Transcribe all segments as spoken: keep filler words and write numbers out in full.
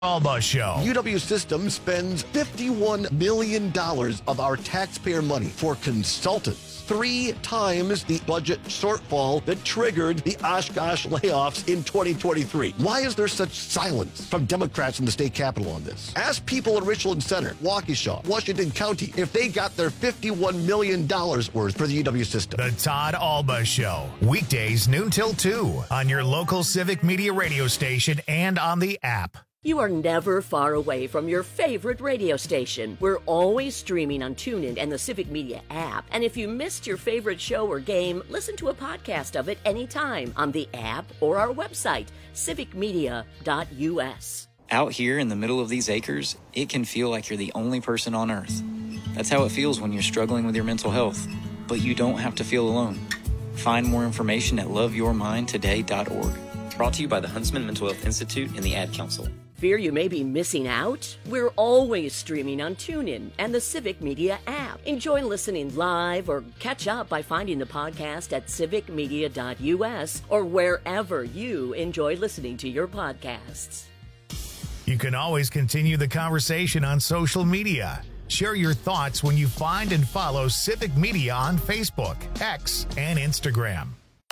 Alba Show. U W System spends fifty-one million dollars of our taxpayer money for consultants, three times the budget shortfall that triggered the Oshkosh layoffs in twenty twenty-three. Why is there such silence from Democrats in the state capitol on this? Ask people in Richland Center, Waukesha, Washington County if they got their fifty-one million dollars worth for the U W System. The Todd Alba Show. Weekdays noon till two on your local Civic Media radio station and on the app. You are never far away from your favorite radio station. We're always streaming on TuneIn and the Civic Media app. And if you missed your favorite show or game, listen to a podcast of it anytime on the app or our website, civic media dot u s. Out here in the middle of these acres, it can feel like you're the only person on Earth. That's how it feels when you're struggling with your mental health. But you don't have to feel alone. Find more information at love your mind today dot org. Brought to you by the Huntsman Mental Health Institute and the Ad Council. Fear you may be missing out? We're always streaming on TuneIn and the Civic Media app. Enjoy listening live or catch up by finding the podcast at civic media dot u s or wherever you enjoy listening to your podcasts. You can always continue the conversation on social media. Share your thoughts when you find and follow Civic Media on Facebook, X, and Instagram.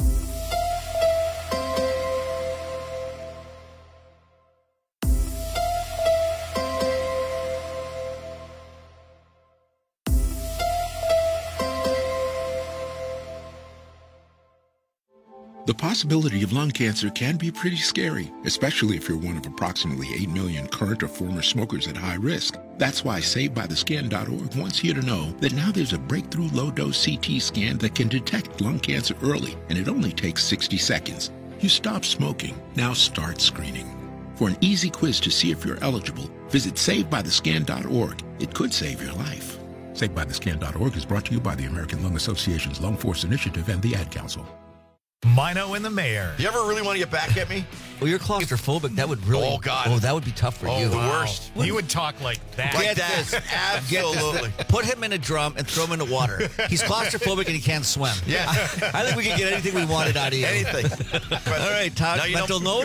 The possibility of lung cancer can be pretty scary, especially if you're one of approximately eight million current or former smokers at high risk. That's why saved by the skin dot org wants you to know that now there's a breakthrough low-dose C T scan that can detect lung cancer early, and it only takes sixty seconds. You stop smoking, now start screening. For an easy quiz to see if you're eligible, visit saved by the skin dot org. It could save your life. saved by the skin dot org is brought to you by the American Lung Association's Lung Force Initiative and the Ad Council. Mino and the Mayor. You ever really want to get back at me? Well, you're claustrophobic. That would really. Oh, God. Oh, that would be tough for oh, you. the Wow. worst. You would talk like that. Like Get that. this. Absolutely. Get this. Put him in a drum and throw him in the water. He's claustrophobic and he can't swim. Yeah. I, I think we could get anything we wanted out of you. Anything. All right, Todd, mental note.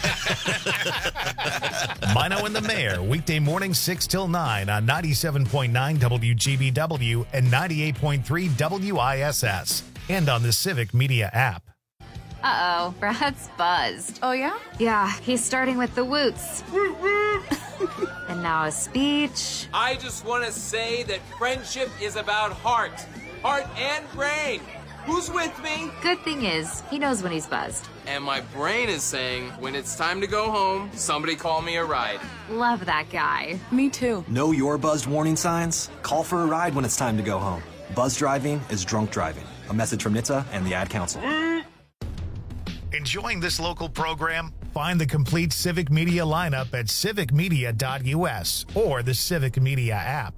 Mino and the Mayor, weekday morning six till nine on ninety-seven point nine W G B W and ninety-eight point three W I S S and on the Civic Media app. Uh-oh, Brad's buzzed. Oh, yeah? Yeah, he's starting with the woots. And now a speech. I just want to say that friendship is about heart. Heart and brain. Who's with me? Good thing is, he knows when he's buzzed. And my brain is saying, when it's time to go home, somebody call me a ride. Love that guy. Me too. Know your buzzed warning signs? Call for a ride when it's time to go home. Buzz driving is drunk driving. A message from N H T S A and the Ad Council. Enjoying this local program? Find the complete Civic Media lineup at civic media dot u s or the Civic Media app.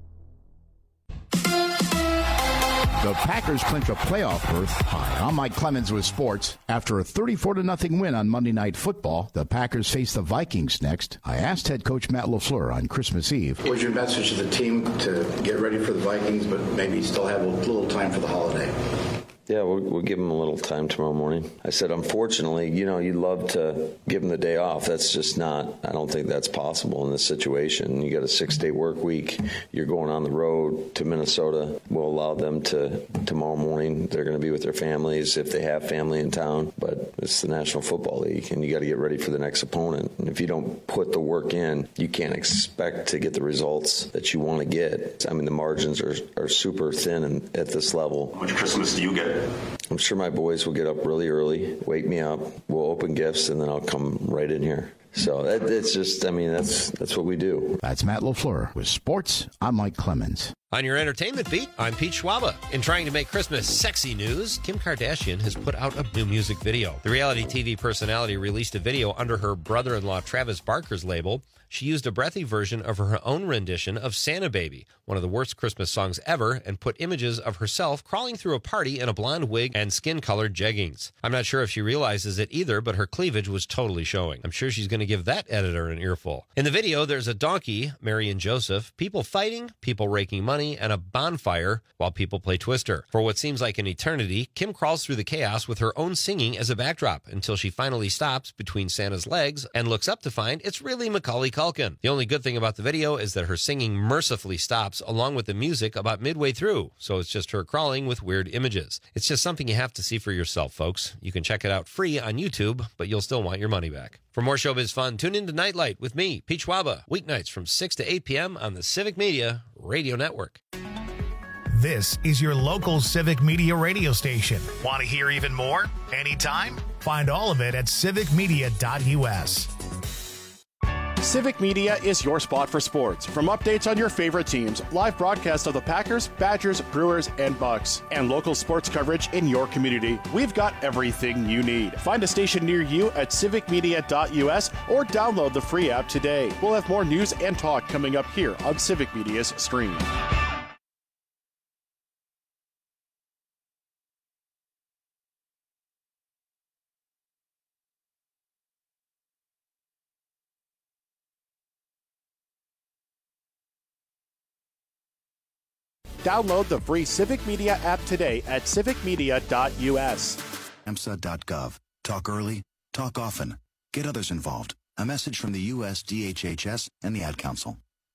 The Packers clinch a playoff berth. Hi, I'm Mike Clemens with sports. After a thirty-four to nothing win on Monday Night Football, the Packers face the Vikings next. I asked head coach Matt LaFleur on Christmas Eve. What's your message to the team to get ready for the Vikings, but maybe still have a little time for the holiday? Yeah, we'll, we'll give them a little time tomorrow morning. I said, unfortunately, you know, you'd love to give them the day off. That's just not, I don't think that's possible in this situation. You got a six-day work week. You're going on the road to Minnesota. We'll allow them to, tomorrow morning, they're going to be with their families if they have family in town. But it's the National Football League, and you got to get ready for the next opponent. And if you don't put the work in, you can't expect to get the results that you want to get. I mean, the margins are, are super thin and at this level. How much Christmas do you get? I'm sure my boys will get up really early, wake me up, we'll open gifts, and then I'll come right in here. So that, it's just, I mean, that's that's what we do. That's Matt LaFleur. With sports, I'm Mike Clemens. On your entertainment beat, I'm Pete Schwaba. In trying to make Christmas sexy news, Kim Kardashian has put out a new music video. The reality T V personality released a video under her brother-in-law Travis Barker's label. She used a breathy version of her own rendition of Santa Baby, one of the worst Christmas songs ever, and put images of herself crawling through a party in a blonde wig and skin-colored jeggings. I'm not sure if she realizes it either, but her cleavage was totally showing. I'm sure she's going to give that editor an earful. In the video, there's a donkey, Mary and Joseph, people fighting, people raking money, money and a bonfire while people play Twister. For what seems like an eternity, Kim crawls through the chaos with her own singing as a backdrop until she finally stops between Santa's legs and looks up to find it's really Macaulay Culkin. The only good thing about the video is that her singing mercifully stops along with the music about midway through, so it's just her crawling with weird images. It's just something you have to see for yourself, folks. You can check it out free on YouTube, but you'll still want your money back. For more showbiz fun, tune in to Nightlight with me, Pete Schwaba, weeknights from six to eight p.m. on the Civic Media Radio Network. This is your local Civic Media radio station. Want to hear even more? Anytime? Find all of it at civic media dot u s. Civic Media is your spot for sports. From updates on your favorite teams, live broadcasts of the Packers, Badgers, Brewers, and Bucks, and local sports coverage in your community, we've got everything you need. Find a station near you at civic media dot u s or download the free app today. We'll have more news and talk coming up here on Civic Media's stream. Download the free Civic Media app today at civic media dot u s. A M S A dot gov. Talk early, talk often. Get others involved. A message from the U S D H H S and the Ad Council.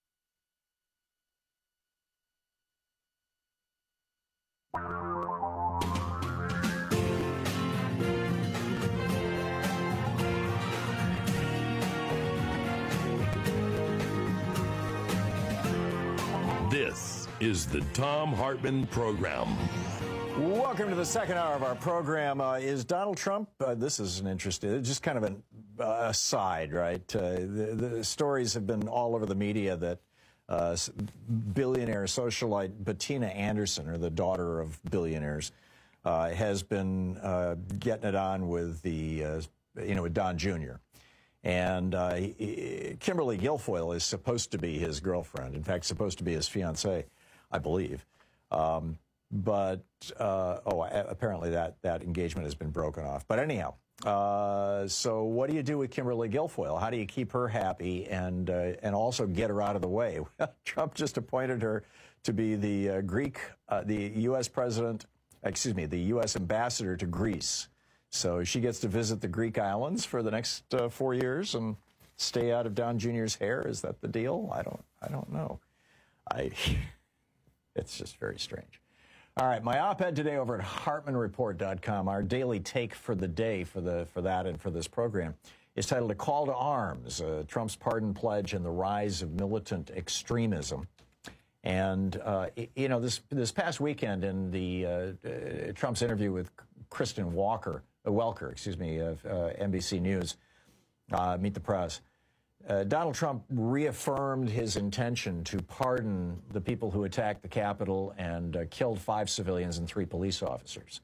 This is the Thom Hartmann Program. Welcome to the second hour of our program. Uh, is Donald Trump, uh, this is an interesting, just kind of an uh, aside, right? Uh, the, the stories have been all over the media that uh, billionaire socialite Bettina Anderson, or the daughter of billionaires, uh, has been uh, getting it on with the, uh, you know, with Don Junior And uh, he, Kimberly Guilfoyle is supposed to be his girlfriend. In fact, supposed to be his fiancée, I believe. Um, but, uh, oh, apparently that, that engagement has been broken off. But anyhow, uh, so what do you do with Kimberly Guilfoyle? How do you keep her happy and, uh, and also get her out of the way? Well, Trump just appointed her to be the uh, Greek, uh, the U S president, excuse me, the U S ambassador to Greece. So she gets to visit the Greek islands for the next uh, four years and stay out of Don Junior's hair. Is that the deal? I don't, I don't know. I, it's just very strange. All right, my op-ed today over at hartmann report dot com, our daily take for the day for the for that and for this program, is titled "A Call to Arms: uh, Trump's Pardon Pledge and the Rise of Militant Extremism." And uh, you know, this this past weekend in the uh, uh, Trump's interview with Kristen Walker. Uh, Welker, excuse me, of uh, N B C News, uh, Meet the Press, uh, Donald Trump reaffirmed his intention to pardon the people who attacked the Capitol and uh, killed five civilians and three police officers.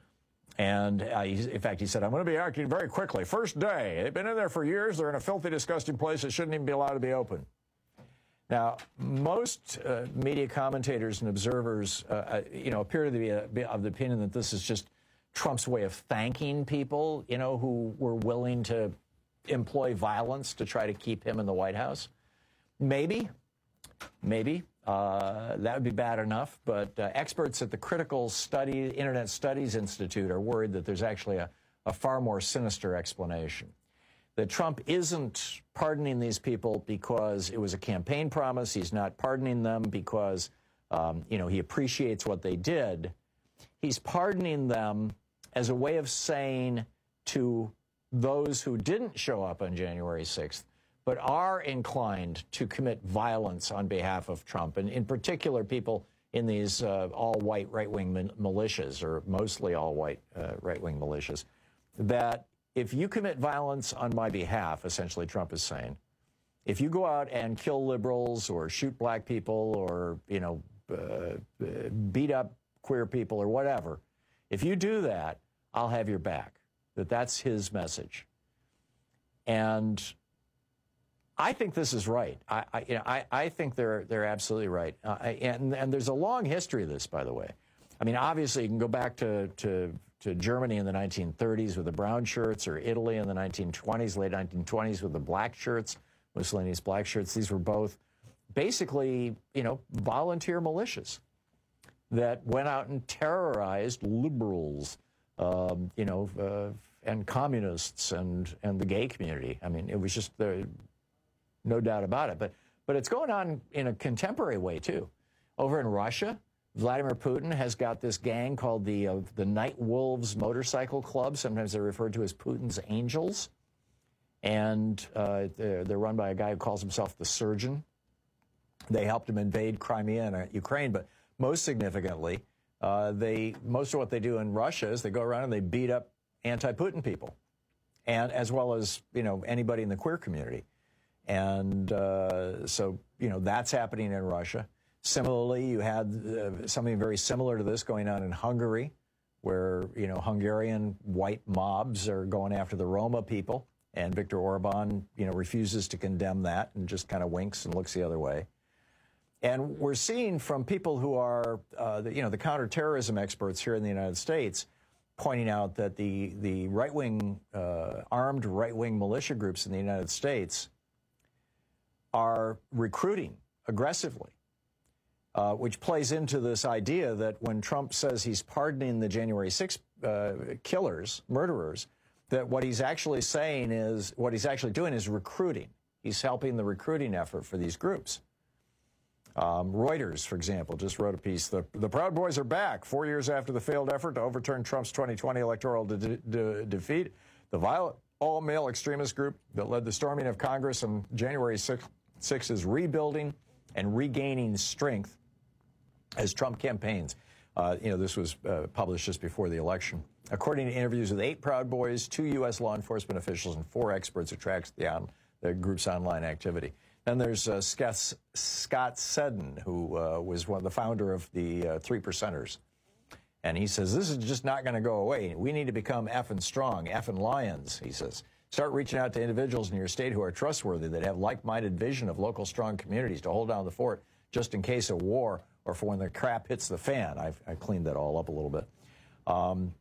And uh, he, in fact, he said, I'm going to be acting very quickly. First day. They've been in there for years. They're in a filthy, disgusting place that shouldn't even be allowed to be open. Now, most uh, media commentators and observers, uh, you know, appear to be, a, be of the opinion that this is just Trump's way of thanking people, you know, who were willing to employ violence to try to keep him in the White House. Maybe, maybe. Uh, that would be bad enough. But uh, experts at the Critical Study, Internet Studies Institute are worried that there's actually a, a far more sinister explanation. That Trump isn't pardoning these people because it was a campaign promise. He's not pardoning them because, um, you know, he appreciates what they did. He's pardoning them as a way of saying to those who didn't show up on January sixth, but are inclined to commit violence on behalf of Trump, and in particular people in these uh, all-white right-wing militias, or mostly all-white uh, right-wing militias, that if you commit violence on my behalf, essentially Trump is saying, if you go out and kill liberals or shoot black people or, you know, uh, beat up queer people or whatever, if you do that, I'll have your back. That that's his message. And I think this is right. I, I, you know, I, I think they're they're absolutely right. Uh, I, and, and there's a long history of this, by the way. I mean, obviously, you can go back to, to, to Germany in the nineteen thirties with the brown shirts, or Italy in the nineteen twenties, late nineteen twenties with the black shirts, Mussolini's black shirts. These were both basically, you know, volunteer militias that went out and terrorized liberals, um, you know, uh, and communists and, and the gay community. I mean, it was just, uh, no doubt about it. But, but it's going on in a contemporary way, too. Over in Russia, Vladimir Putin has got this gang called the, uh, the Night Wolves Motorcycle Club. Sometimes they're referred to as Putin's Angels. And uh, they're, they're run by a guy who calls himself the Surgeon. They helped him invade Crimea and uh, Ukraine, but most significantly, uh, they most of what they do in Russia is they go around and they beat up anti-Putin people, and as well as, you know, anybody in the queer community. And uh, so, you know, that's happening in Russia. Similarly, you had uh, something very similar to this going on in Hungary, where, you know, Hungarian white mobs are going after the Roma people, and Viktor Orban, you know, refuses to condemn that and just kind of winks and looks the other way. And we're seeing from people who are, uh, the, you know, the counterterrorism experts here in the United States pointing out that the, the right-wing, uh, armed right-wing militia groups in the United States are recruiting aggressively, uh, which plays into this idea that when Trump says he's pardoning the January sixth uh, killers, murderers, that what he's actually saying is, what he's actually doing is recruiting. He's helping the recruiting effort for these groups. Um, Reuters, for example, just wrote a piece. The, the Proud Boys are back. Four years after the failed effort to overturn Trump's twenty twenty electoral de de defeat, the violent all-male extremist group that led the storming of Congress on January sixth is rebuilding and regaining strength as Trump campaigns. Uh, you know, this was uh, published just before the election. According to interviews with eight Proud Boys, two U S law enforcement officials, and four experts who tracked the, on, the group's online activity. Then there's uh, Scott, Scott Seddon, who uh, was one of the founder of the uh, Three Percenters. And he says, this is just not going to go away. We need to become effing strong, effing lions, he says. Start reaching out to individuals in your state who are trustworthy, that have like-minded vision of local strong communities to hold down the fort just in case of war or for when the crap hits the fan. I've, I cleaned that all up a little bit. Um,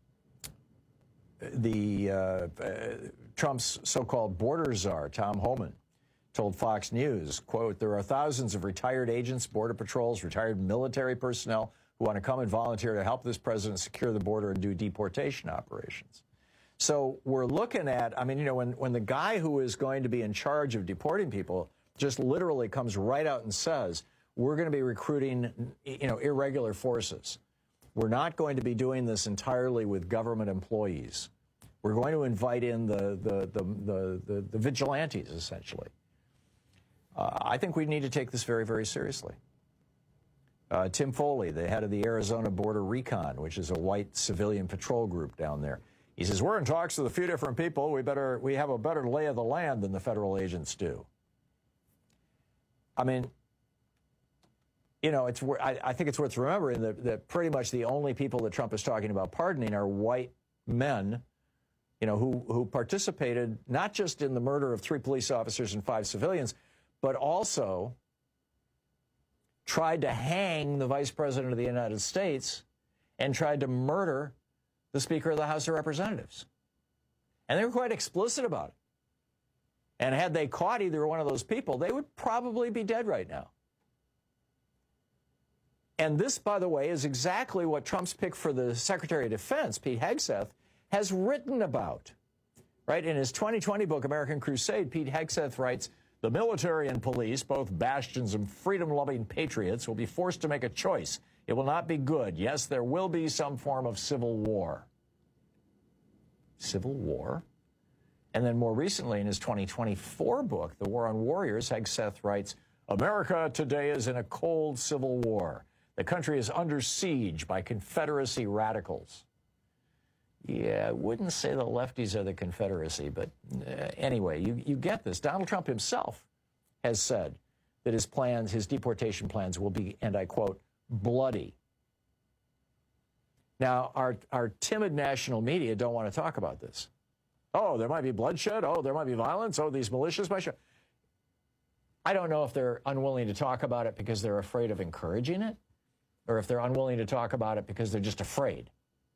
the uh, uh, Trump's so-called border czar, Tom Homan, told Fox News, quote, there are thousands of retired agents, border patrols, retired military personnel who want to come and volunteer to help this president secure the border and do deportation operations. So we're looking at, I mean, you know, when, when the guy who is going to be in charge of deporting people just literally comes right out and says, we're going to be recruiting, you know, irregular forces. We're not going to be doing this entirely with government employees. We're going to invite in the, the, the, the, the, the vigilantes, essentially. Uh, I think we need to take this very, very seriously. Uh, Tim Foley, the head of the Arizona Border Recon, which is a white civilian patrol group down there, he says, we're in talks with a few different people. We better, we have a better lay of the land than the federal agents do. I mean, you know, it's, I, I think it's worth remembering that, that pretty much the only people that Trump is talking about pardoning are white men, you know, who, who participated not just in the murder of three police officers and five civilians, but also tried to hang the Vice President of the United States and tried to murder the Speaker of the House of Representatives. And they were quite explicit about it. And had they caught either one of those people, they would probably be dead right now. And this, by the way, is exactly what Trump's pick for the Secretary of Defense, Pete Hegseth, has written about. Right? In his twenty twenty book, American Crusade, Pete Hegseth writes, the military and police, both bastions of freedom-loving patriots, will be forced to make a choice. It will not be good. Yes, there will be some form of civil war. Civil war? And then more recently, in his twenty twenty-four book, The War on Warriors, Hegseth writes, America today is in a cold civil war. The country is under siege by Confederacy radicals. Yeah, I wouldn't say the lefties are the Confederacy, but uh, anyway, you, you get this. Donald Trump himself has said that his plans, his deportation plans will be, and I quote, bloody. Now, our, our timid national media don't want to talk about this. Oh, there might be bloodshed. Oh, there might be violence. Oh, these militias might show. I don't know if they're unwilling to talk about it because they're afraid of encouraging it, or if they're unwilling to talk about it because they're just afraid.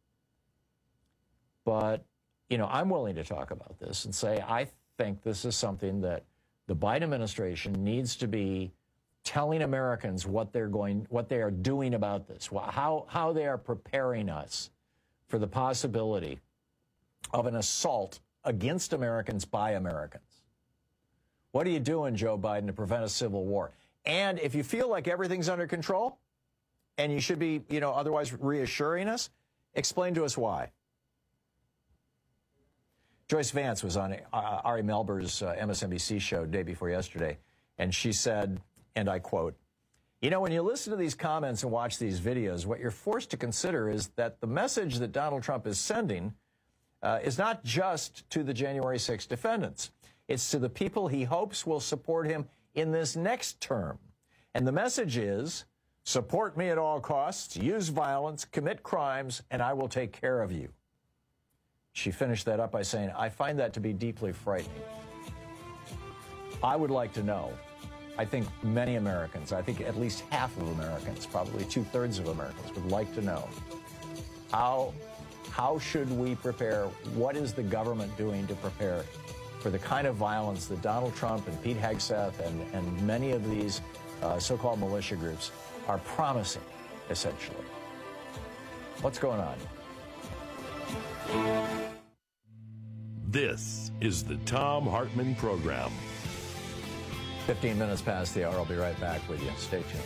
But, you know, I'm willing to talk about this and say I think this is something that the Biden administration needs to be telling Americans what they're going, what they are doing about this, how, how they are preparing us for the possibility of an assault against Americans by Americans. What are you doing, Joe Biden, to prevent a civil war? And if you feel like everything's under control and you should be, you know, otherwise reassuring us, explain to us why. Joyce Vance was on uh, Ari Melber's uh, M S N B C show day before yesterday, and she said, and I quote, "You know, when you listen to these comments and watch these videos, what you're forced to consider is that the message that Donald Trump is sending uh, is not just to the January sixth defendants. It's to the people he hopes will support him in this next term. And the message is, support me at all costs, use violence, commit crimes, and I will take care of you." She finished that up by saying, "I find that to be deeply frightening." I would like to know, I think many Americans, I think at least half of Americans, probably two-thirds of Americans would like to know, how, how should we prepare, what is the government doing to prepare for the kind of violence that Donald Trump and Pete Hegseth and, and many of these uh, so-called militia groups are promising, essentially. What's going on? This is the Thom Hartmann Program. fifteen minutes past the hour. I'll be right back with you. Stay tuned.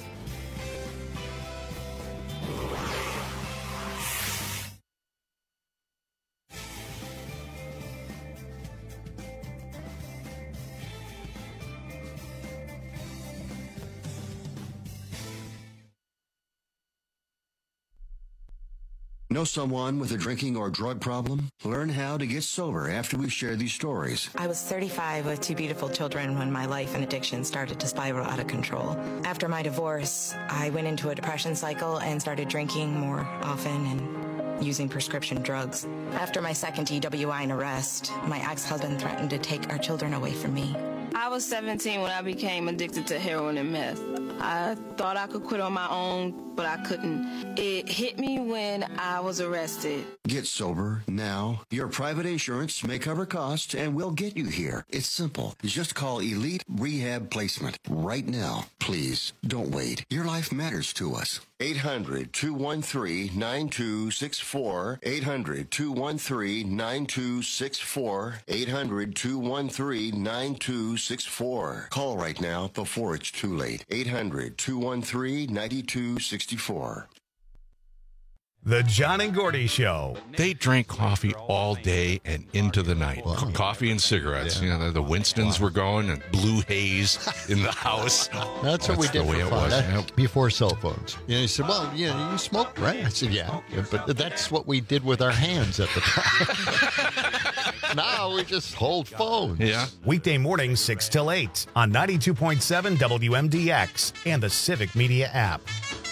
Know someone with a drinking or drug problem? Learn how to get sober after we share these stories. I was thirty-five with two beautiful children when my life and addiction started to spiral out of control. After my divorce, I went into a depression cycle and started drinking more often and using prescription drugs. After my second D W I and arrest, my ex-husband threatened to take our children away from me. I was seventeen when I became addicted to heroin and meth. I thought I could quit on my own, but I couldn't. It hit me when I was arrested. Get sober now. Your private insurance may cover costs and we'll get you here. It's simple. Just call Elite Rehab Placement right now. Please, don't wait. Your life matters to us. eight hundred, two one three, nine two six four. eight hundred, two one three, nine two six four. eight hundred, two one three, nine two six four. Call right now before it's too late. eight hundred, two one three, nine two six four. The John and Gordy Show. They drank coffee all day and into the night. Wow. Coffee and cigarettes. Yeah. You know, the Winstons wow. were going and blue haze in the house. That's what That's we did the way for it fun. was. That, Yep. Before cell phones. And he said, well, you know, you smoked, right? I said, yeah. yeah but that's what we did with our hands at the time. Now we just hold phones. Yeah. Weekday mornings, six till eight on ninety-two point seven W M D X and the Civic Media app.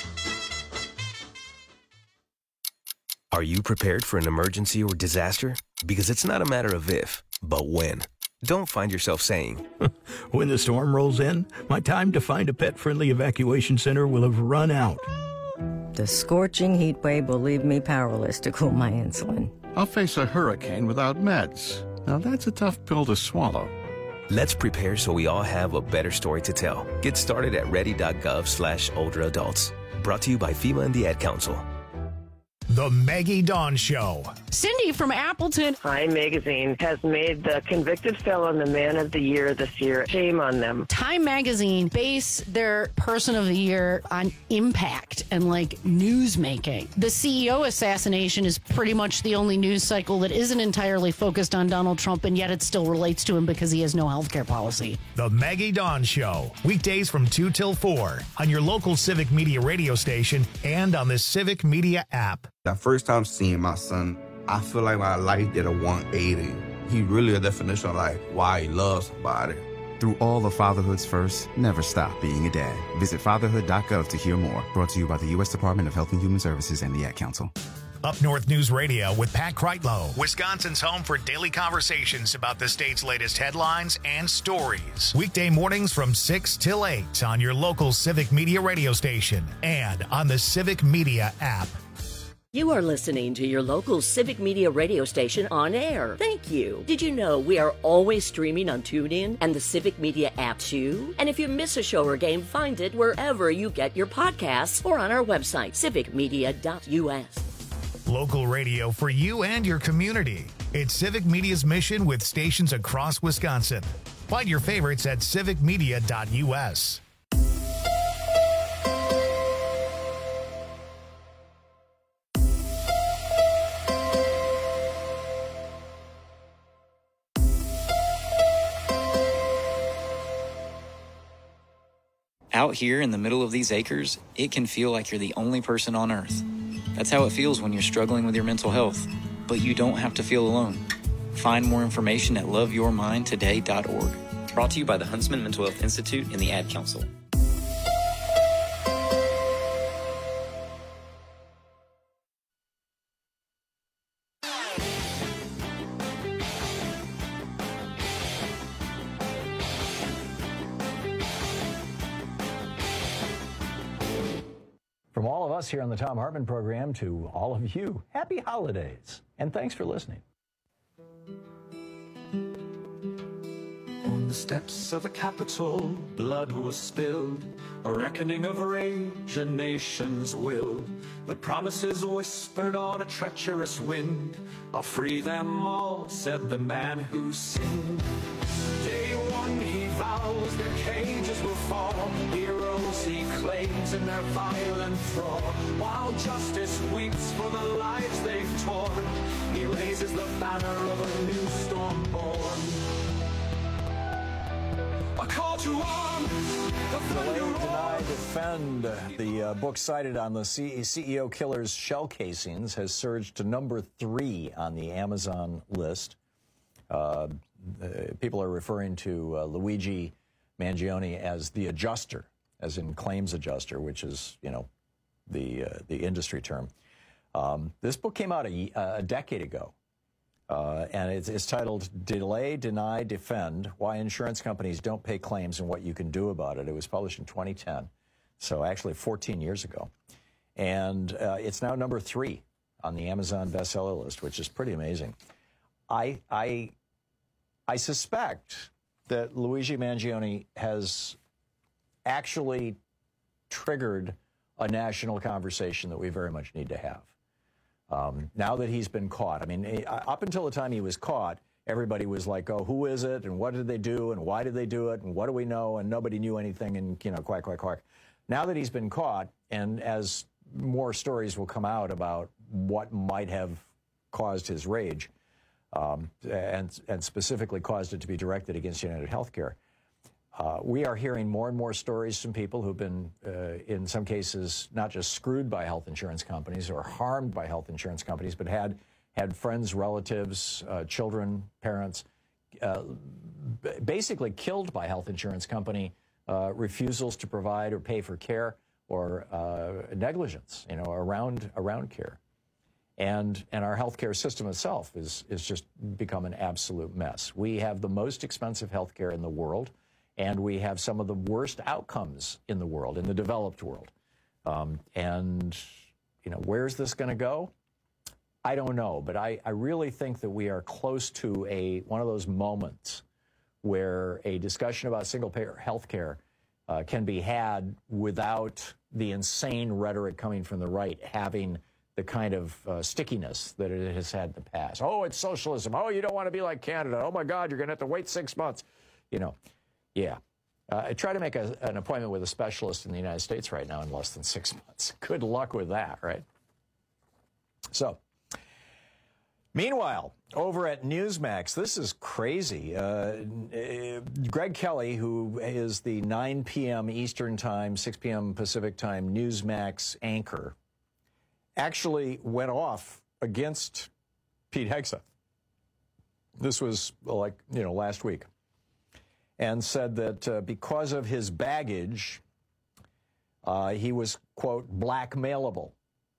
Are you prepared for an emergency or disaster? Because it's not a matter of if, but when. Don't find yourself saying, when the storm rolls in, my time to find a pet-friendly evacuation center will have run out. The scorching heat wave will leave me powerless to cool my insulin. I'll face a hurricane without meds. Now that's a tough pill to swallow. Let's prepare so we all have a better story to tell. Get started at ready.gov slash older adults. Brought to you by FEMA and the Ad Council. The Maggie Dawn Show. Cindy from Appleton. Time Magazine has made the convicted felon the man of the year this year. Shame on them. Time Magazine base their person of the year on impact and like news making. The C E O assassination is pretty much the only news cycle that isn't entirely focused on Donald Trump, and yet it still relates to him because he has no health care policy. The Maggie Dawn Show. Weekdays from two till four on your local Civic Media radio station and on the Civic Media app. The first time seeing my son, I feel like my life did a one eighty. He really a definition of like why he loves somebody. Through all of Fatherhood's first, never stop being a dad. Visit fatherhood dot gov to hear more. Brought to you by the U S Department of Health and Human Services and the Ad Council. Up North News Radio with Pat Kreitlow, Wisconsin's home for daily conversations about the state's latest headlines and stories. Weekday mornings from six till eight on your local Civic Media radio station and on the Civic Media app. You are listening to your local Civic Media radio station on air. Thank you. Did you know we are always streaming on TuneIn and the Civic Media app too? And if you miss a show or game, find it wherever you get your podcasts or on our website, civic media dot u s. Local radio for you and your community. It's Civic Media's mission with stations across Wisconsin. Find your favorites at civic media dot u s. Out here in the middle of these acres, it can feel like you're the only person on Earth. That's how it feels when you're struggling with your mental health. But you don't have to feel alone. Find more information at love your mind today dot org. Brought to you by the Huntsman Mental Health Institute and the Ad Council. From all of us here on the Thom Hartmann program to all of you, happy holidays, and thanks for listening. On the steps of the Capitol, blood was spilled, a reckoning of rage, a nation's will. But promises whispered on a treacherous wind, I'll free them all, said the man who sinned. Day one he vows their cages will fall, heroes he claims in their violent thrall. While justice weeps for the lives they've torn, he raises the banner of a new storm born. A call to arms, the Delay, Deny, Defend, the uh, book cited on the C- CEO killer's shell casings, has surged to number three on the Amazon list. Uh, uh, people are referring to uh, Luigi Mangione as the adjuster, as in claims adjuster, which is, you know, the uh, the industry term. Um, this book came out a, a decade ago. Uh, and it's, it's titled Delay, Deny, Defend, Why Insurance Companies Don't Pay Claims and What You Can Do About It. It was published in twenty ten, so actually fourteen years ago. And uh, it's now number three on the Amazon bestseller list, which is pretty amazing. I, I, I suspect that Luigi Mangione has actually triggered a national conversation that we very much need to have. Um, now that he's been caught, I mean, up until the time he was caught, everybody was like, oh, who is it? And what did they do? And why did they do it? And what do we know? And nobody knew anything. And, you know, quack, quack, quack. Now that he's been caught, and as more stories will come out about what might have caused his rage, um, and, and specifically caused it to be directed against United Healthcare, Uh, we are hearing more and more stories from people who've been, uh, in some cases, not just screwed by health insurance companies or harmed by health insurance companies, but had had friends, relatives, uh, children, parents, uh, b- basically killed by health insurance company uh, refusals to provide or pay for care, or uh, negligence, you know, around around care. And and our healthcare system itself is is just become an absolute mess. We have the most expensive healthcare in the world. And we have some of the worst outcomes in the world, in the developed world. Um, and, you know, where's this going to go? I don't know. But I, I really think that we are close to a one of those moments where a discussion about single-payer health care uh, can be had without the insane rhetoric coming from the right having the kind of uh, stickiness that it has had in the past. Oh, it's socialism. Oh, you don't want to be like Canada. Oh, my God, you're going to have to wait six months. You know. Yeah. Uh, I try to make a, an appointment with a specialist in the United States right now in less than six months. Good luck with that, right? So, meanwhile, over at Newsmax, this is crazy. Uh, Greg Kelly, who is the nine p.m. Eastern Time, six p.m. Pacific Time Newsmax anchor, actually went off against Pete Hegseth. This was like, you know, last week. And said that uh, because of his baggage, uh, he was, quote, blackmailable,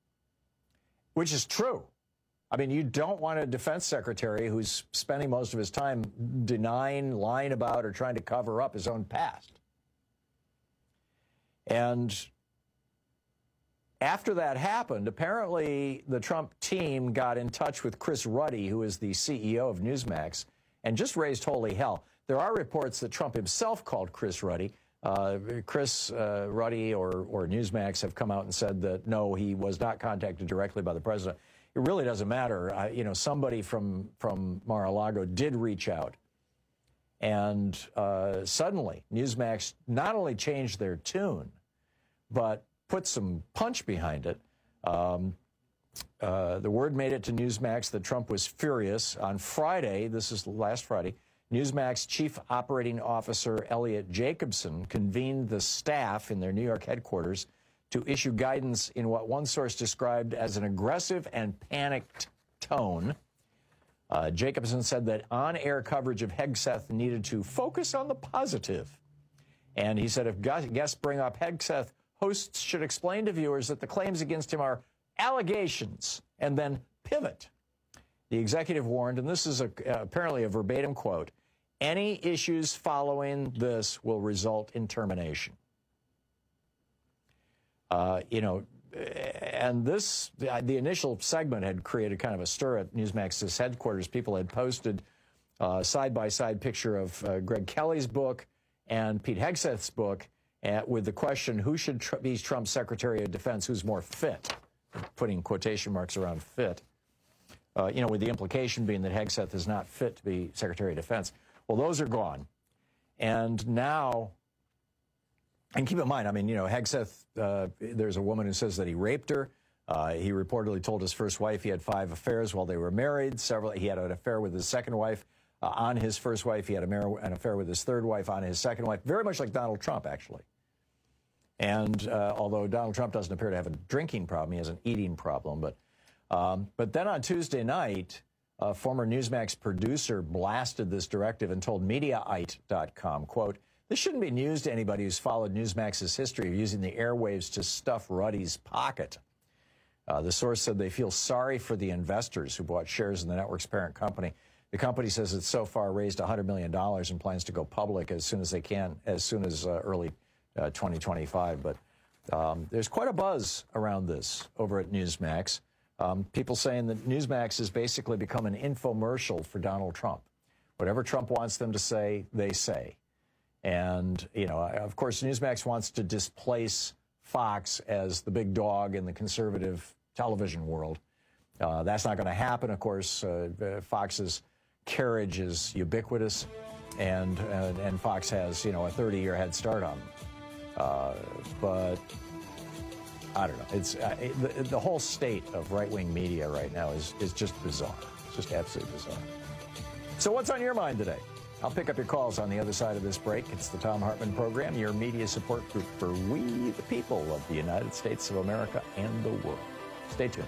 which is true. I mean, you don't want a defense secretary who's spending most of his time denying, lying about, or trying to cover up his own past. And after that happened, apparently the Trump team got in touch with Chris Ruddy, who is the C E O of Newsmax, and just raised holy hell. There are reports that Trump himself called Chris Ruddy. Uh, Chris uh, Ruddy or, or Newsmax have come out and said that, no, he was not contacted directly by the president. It really doesn't matter. Uh, you know, somebody from, from Mar-a-Lago did reach out. And uh, suddenly, Newsmax not only changed their tune, but put some punch behind it. Um, uh, the word made it to Newsmax that Trump was furious. On Friday, this is last Friday, Newsmax Chief Operating Officer Elliot Jacobson convened the staff in their New York headquarters to issue guidance in what one source described as an aggressive and panicked tone. Uh, Jacobson said that on-air coverage of Hegseth needed to focus on the positive. And he said if guests bring up Hegseth, hosts should explain to viewers that the claims against him are allegations and then pivot. The executive warned, and this is a, uh, apparently a verbatim quote, any issues following this will result in termination. Uh, you know, and this, the, the initial segment had created kind of a stir at Newsmax's headquarters. People had posted a side-by-side picture of uh, Greg Kelly's book and Pete Hegseth's book uh, with the question, who should tr- be Trump's Secretary of Defense, who's more fit? Putting quotation marks around fit. Uh, you know, with the implication being that Hegseth is not fit to be Secretary of Defense. Well, those are gone. And now, and keep in mind, I mean, you know, Hegseth, uh, there's a woman who says that he raped her. Uh, he reportedly told his first wife he had five affairs while they were married. Several, he had an affair with his second wife uh, on his first wife. He had a mar- an affair with his third wife on his second wife. Very much like Donald Trump, actually. And uh, although Donald Trump doesn't appear to have a drinking problem, he has an eating problem. But um, but then on Tuesday night, a former Newsmax producer blasted this directive and told Mediaite dot com, quote, this shouldn't be news to anybody who's followed Newsmax's history of using the airwaves to stuff Ruddy's pocket. Uh, the source said they feel sorry for the investors who bought shares in the network's parent company. The company says it's so far raised one hundred million dollars and plans to go public as soon as they can, as soon as uh, early uh, twenty twenty-five. But um, there's quite a buzz around this over at Newsmax. Um, people saying that Newsmax has basically become an infomercial for Donald Trump. Whatever Trump wants them to say, they say. And, you know, of course, Newsmax wants to displace Fox as the big dog in the conservative television world. Uh, that's not going to happen. Of course, uh, Fox's carriage is ubiquitous, and, and and Fox has, you know, a thirty-year head start on them. Uh, but I don't know. It's uh, it, the, the whole state of right-wing media right now is is just bizarre. It's just absolutely bizarre. So what's on your mind today? I'll pick up your calls on the other side of this break. It's the Thom Hartmann Program, your media support group for we, the people of the United States of America and the world. Stay tuned.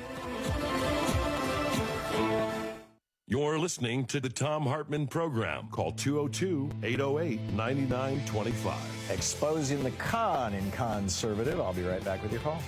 You're listening to the Thom Hartmann Program. Call two oh two, eight oh eight, nine nine two five. Exposing the con in conservative. I'll be right back with your call.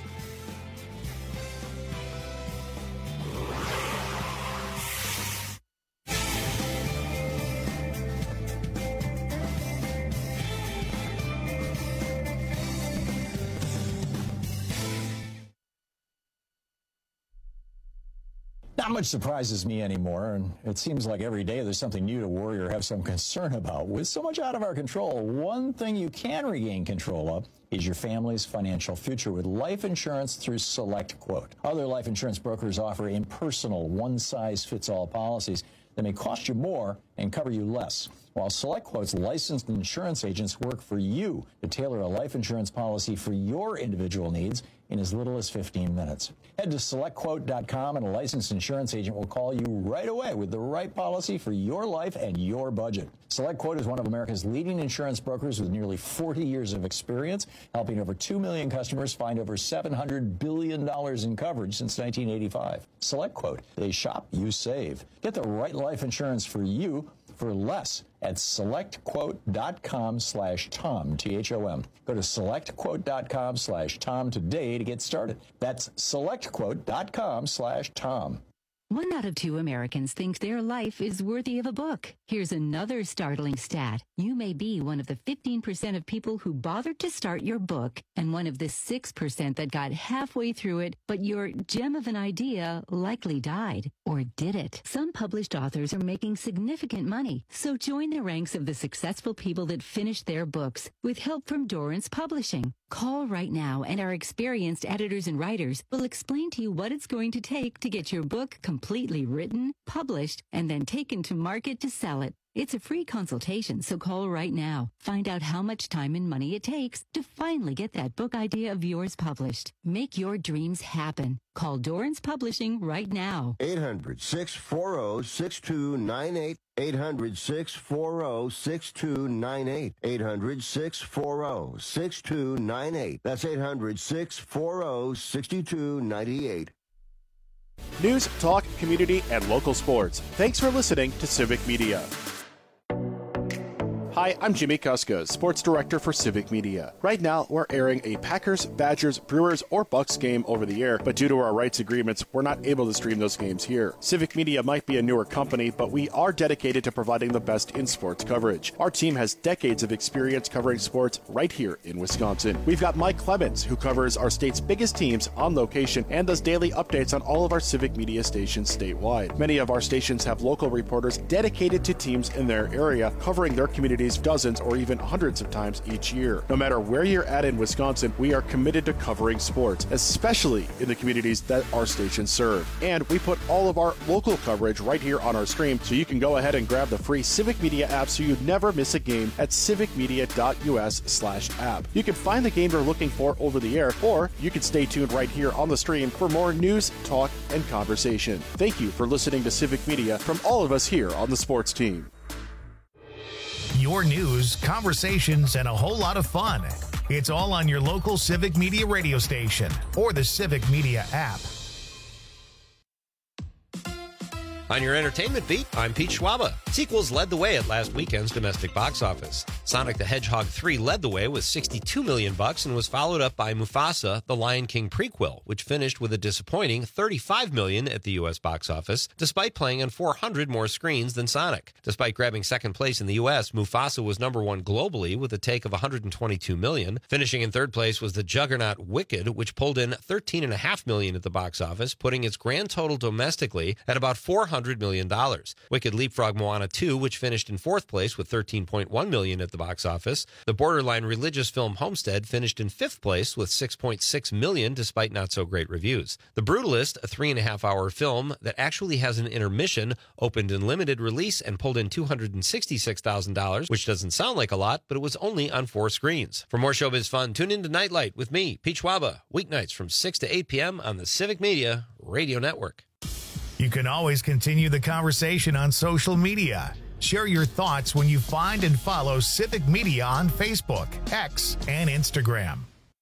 Not much surprises me anymore, and it seems like every day there's something new to worry or have some concern about. With so much out of our control, one thing you can regain control of is your family's financial future with life insurance through SelectQuote. Other life insurance brokers offer impersonal, one-size-fits-all policies that may cost you more and cover you less, while SelectQuote's licensed insurance agents work for you to tailor a life insurance policy for your individual needs in as little as fifteen minutes. Head to select quote dot com and a licensed insurance agent will call you right away with the right policy for your life and your budget. SelectQuote is one of America's leading insurance brokers with nearly forty years of experience, helping over two million customers find over seven hundred billion dollars in coverage since nineteen eighty-five. SelectQuote. They shop, you save. Get the right life insurance for you for less at select quote dot com slash Tom, T H O M. Go to select quote dot com slash Tom today to get started. That's select quote dot com slash Tom. One out of two Americans think their life is worthy of a book. Here's another startling stat. You may be one of the fifteen percent of people who bothered to start your book and one of the six percent that got halfway through it, but your gem of an idea likely died. Or did it? Some published authors are making significant money, so join the ranks of the successful people that finished their books with help from Dorrance Publishing. Call right now and our experienced editors and writers will explain to you what it's going to take to get your book completely written, published, and then taken to market to sell it. It's a free consultation, so call right now. Find out how much time and money it takes to finally get that book idea of yours published. Make your dreams happen. Call Dorrance Publishing right now. eight hundred, six four zero, six two nine eight. eight hundred, six four zero, six two nine eight. eight hundred, six four zero, six two nine eight. That's eight hundred, six four zero, six two nine eight. News, talk, community, and local sports. Thanks for listening to Civic Media. Hi, I'm Jimmy Kuska, Sports Director for Civic Media. Right now, we're airing a Packers, Badgers, Brewers, or Bucks game over the air, but due to our rights agreements, we're not able to stream those games here. Civic Media might be a newer company, but we are dedicated to providing the best in sports coverage. Our team has decades of experience covering sports right here in Wisconsin. We've got Mike Clemens, who covers our state's biggest teams on location and does daily updates on all of our Civic Media stations statewide. Many of our stations have local reporters dedicated to teams in their area, covering their communities dozens or even hundreds of times each year. No matter where you're at in Wisconsin, we are committed to covering sports, especially in the communities that our stations serve. And we put all of our local coverage right here on our stream, so you can go ahead and grab the free Civic Media app so you never miss a game at civicmedia.us slash app. You can find the game you're looking for over the air, or you can stay tuned right here on the stream for more news, talk, and conversation. Thank you for listening to Civic Media from all of us here on the sports team. Your news, conversations, and a whole lot of fun. It's all on your local Civic Media radio station or the Civic Media app. On your entertainment beat, I'm Pete Schwaba. Sequels led the way at last weekend's domestic box office. Sonic the Hedgehog three led the way with sixty-two million bucks and was followed up by Mufasa, the Lion King prequel, which finished with a disappointing thirty-five million at the U S box office, despite playing on four hundred more screens than Sonic. Despite grabbing second place in the U S, Mufasa was number one globally with a take of one hundred twenty-two million. Finishing in third place was the juggernaut Wicked, which pulled in thirteen point five million at the box office, putting its grand total domestically at about four hundred million dollars. Wicked leapfrogged Moana two, which finished in fourth place with thirteen point one million dollars at the box office. The borderline religious film Homestead finished in fifth place with six point six million dollars despite not so great reviews. The Brutalist, a three and a half hour film that actually has an intermission, opened in limited release and pulled in two hundred sixty-six thousand dollars, which doesn't sound like a lot, but it was only on four screens. For more showbiz fun, tune in to Nightlight with me, Pete Schwaba, weeknights from six to eight p.m. on the Civic Media Radio Network. You can always continue the conversation on social media. Share your thoughts when you find and follow Civic Media on Facebook, X, and Instagram.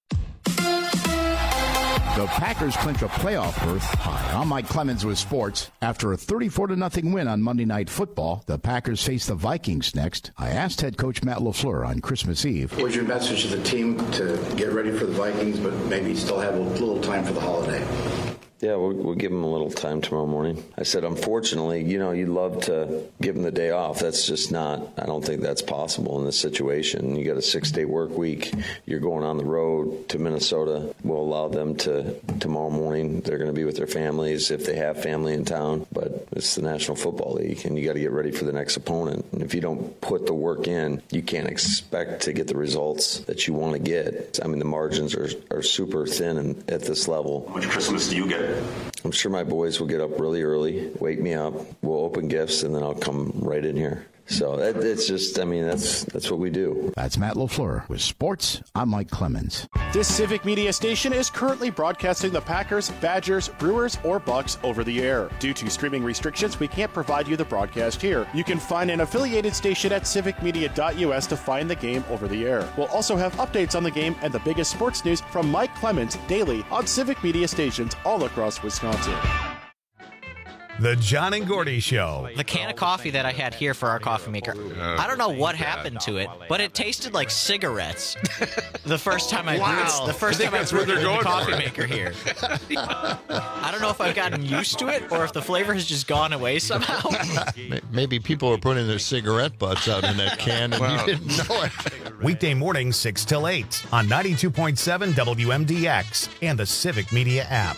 The Packers clinch a playoff berth. Hi, I'm Mike Clemens with sports. After a thirty-four to nothing win on Monday Night Football, the Packers face the Vikings next. I asked head coach Matt LaFleur on Christmas Eve. What's your message to the team to get ready for the Vikings, but maybe still have a little time for the holiday? Yeah, we'll, we'll give them a little time tomorrow morning. I said, unfortunately, you know, you'd love to give them the day off. That's just not, I don't think that's possible in this situation. You got a six-day work week. You're going on the road to Minnesota. We'll allow them to, tomorrow morning, they're going to be with their families if they have family in town. But it's the National Football League, and you got to get ready for the next opponent. And if you don't put the work in, you can't expect to get the results that you want to get. I mean, the margins are, are super thin and at this level. How much Christmas do you get? I'm sure my boys will get up really early, wake me up, we'll open gifts, and then I'll come right in here. So that, it's just, I mean, that's that's what we do. That's Matt LaFleur with sports. I'm Mike Clemens. This Civic Media station is currently broadcasting the Packers, Badgers, Brewers, or Bucks over the air. Due to streaming restrictions, we can't provide you the broadcast here. You can find an affiliated station at civic media dot u s to find the game over the air. We'll also have updates on the game and the biggest sports news from Mike Clemens daily on Civic Media stations all across Wisconsin. The John and Gordy Show. The can of coffee that I had here for our coffee maker, I don't know what happened to it, but it tasted like cigarettes. The first time I Wow. brewed, the first I time think I that's where brewed it they're in the going coffee for it. maker here. I don't know if I've gotten used to it or if the flavor has just gone away somehow. Maybe people are putting their cigarette butts out in that can and Wow. you didn't know it. Weekday mornings six till eight on ninety-two point seven W M D X and the Civic Media app.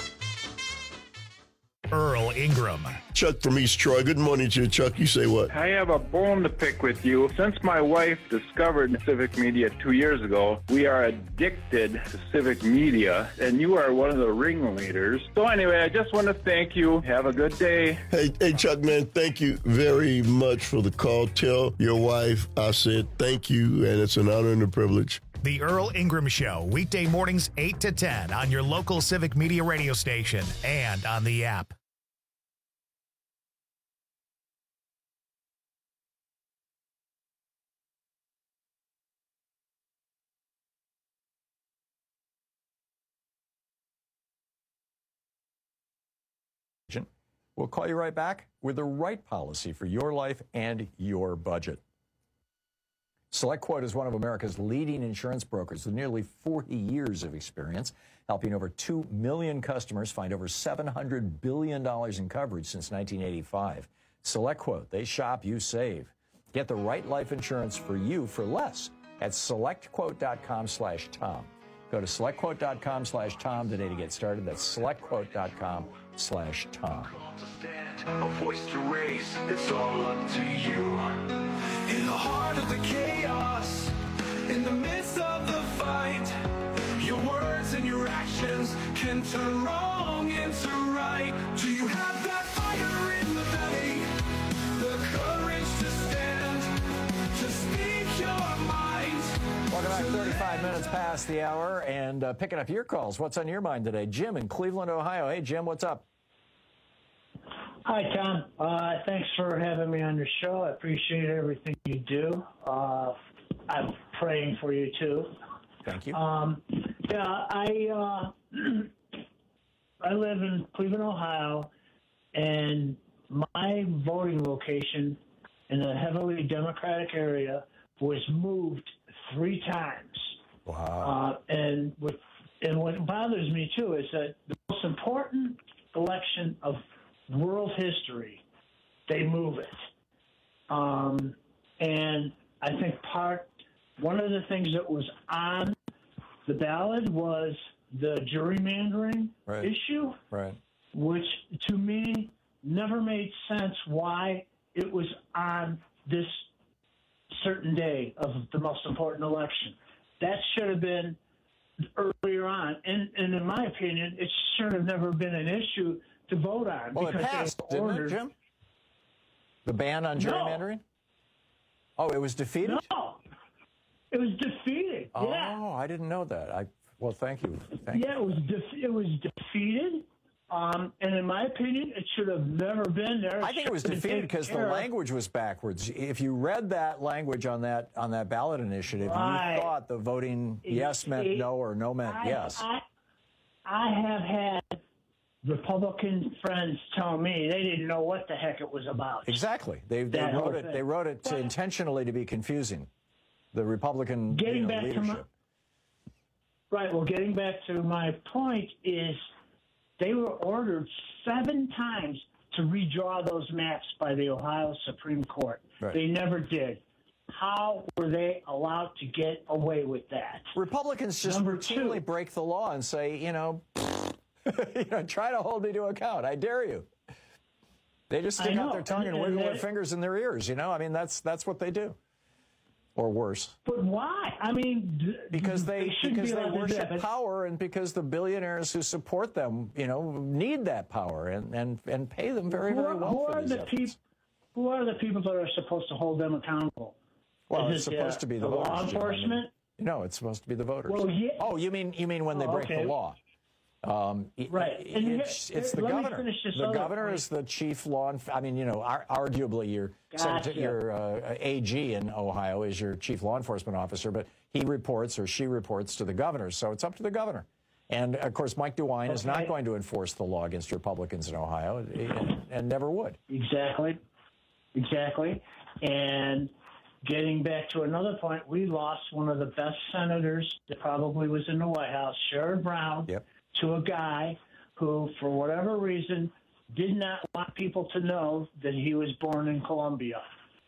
Earl Ingram. Chuck from East Troy. Good morning to you, Chuck. You say what? I have a bone to pick with you. Since my wife discovered Civic Media two years ago, we are addicted to Civic Media, and you are one of the ringleaders. So anyway, I just want to thank you. Have a good day. Hey, hey, Chuck, man, thank you very much for the call. Tell your wife I said thank you, and it's an honor and a privilege. The Earl Ingram Show, weekday mornings eight to ten on your local Civic Media radio station and on the app. We'll call you right back with the right policy for your life and your budget. SelectQuote is one of America's leading insurance brokers with nearly forty years of experience, helping over two million customers find over seven hundred billion dollars in coverage since nineteen eighty-five. SelectQuote, they shop, you save. Get the right life insurance for you for less at selectquote.com slash Tom. Go to selectquote.com slash Tom today to get started. That's selectquote.com slash Tom. A voice to raise, it's all up to you. In the heart of the chaos, in the midst of the fight, your words and your actions can turn wrong into right. Do you have that fire in the belly, the courage to stand, to speak your mind? Welcome back, thirty-five minutes past the hour, and uh, picking up your calls. What's on your mind today? Jim in Cleveland, Ohio. Hey, Jim, what's up? Hi, Tom. Uh, thanks for having me on your show. I appreciate everything you do. Uh, I'm praying for you, too. Thank you. Um, yeah, I uh, I live in Cleveland, Ohio, and my voting location in a heavily Democratic area was moved three times. Wow. Uh, and what and what bothers me, too, is that the most important election of world history, they move it. Um, and I think part, one of the things that was on the ballot was the gerrymandering Right. issue, Right. which to me never made sense why it was on this certain day of the most important election. That should have been earlier on. And, and in my opinion, it should have never been an issue to vote on. Well, it because passed, they didn't it, ordered- Jim? The ban on No. gerrymandering? Oh, it was defeated? No. It was defeated. Oh, yeah. I didn't know that. I Well, thank you. Thank yeah, it was def- it was defeated. Um, and in my opinion, it should have never been there. I think it was should have been defeated because the taken care of. language was backwards. If you read that language on that on that ballot initiative, Right. you thought the voting yes meant It- no or no meant I, yes. I, I have had Republican friends tell me they didn't know what the heck it was about. Exactly. They, they That whole wrote it. thing. They wrote it to intentionally to be confusing. The Republican Getting you know, back to leadership. my right. Well, getting back to my point is, they were ordered seven times to redraw those maps by the Ohio Supreme Court. Right. They never did. How were they allowed to get away with that? Republicans just Number routinely two. break the law and say, you know, you know, try to hold me to account. I dare you. They just stick I out know. their tongue and, And- wiggle and their that- fingers in their ears. You know, I mean, that's that's what they do, or worse. But why? I mean, d- Because they, shouldn't because be they allowed to do worship that, but- power, and because the bllionaires who support them, you know, need that power and and, and pay them very who very are, well who for are these the efforts. peop- Who are the people that are supposed to hold them accountable? Well, Is it's it, supposed uh, to be the, the voters. law Jim. I mean, enforcement? no, it's supposed to be the voters. Well, yeah. Oh, you mean you mean when they Oh, break okay. the law? Um, it- Right. And here- It's, it's here, the let me governor. finish this The other governor point. is the chief law. Enf- I mean, you know, ar- arguably your Gotcha. secretary- your uh, A G in Ohio is your chief law enforcement officer, but he reports or she reports to the governor. So it's up to the governor. And, of course, Mike DeWine Okay. is not going to enforce the law against Republicans in Ohio and, and never would. Exactly. Exactly. And getting back to another point, we lost one of the best senators that probably was in the White House, Sherrod Brown, yep. to a guy who, for whatever reason, did not want people to know that he was born in Colombia.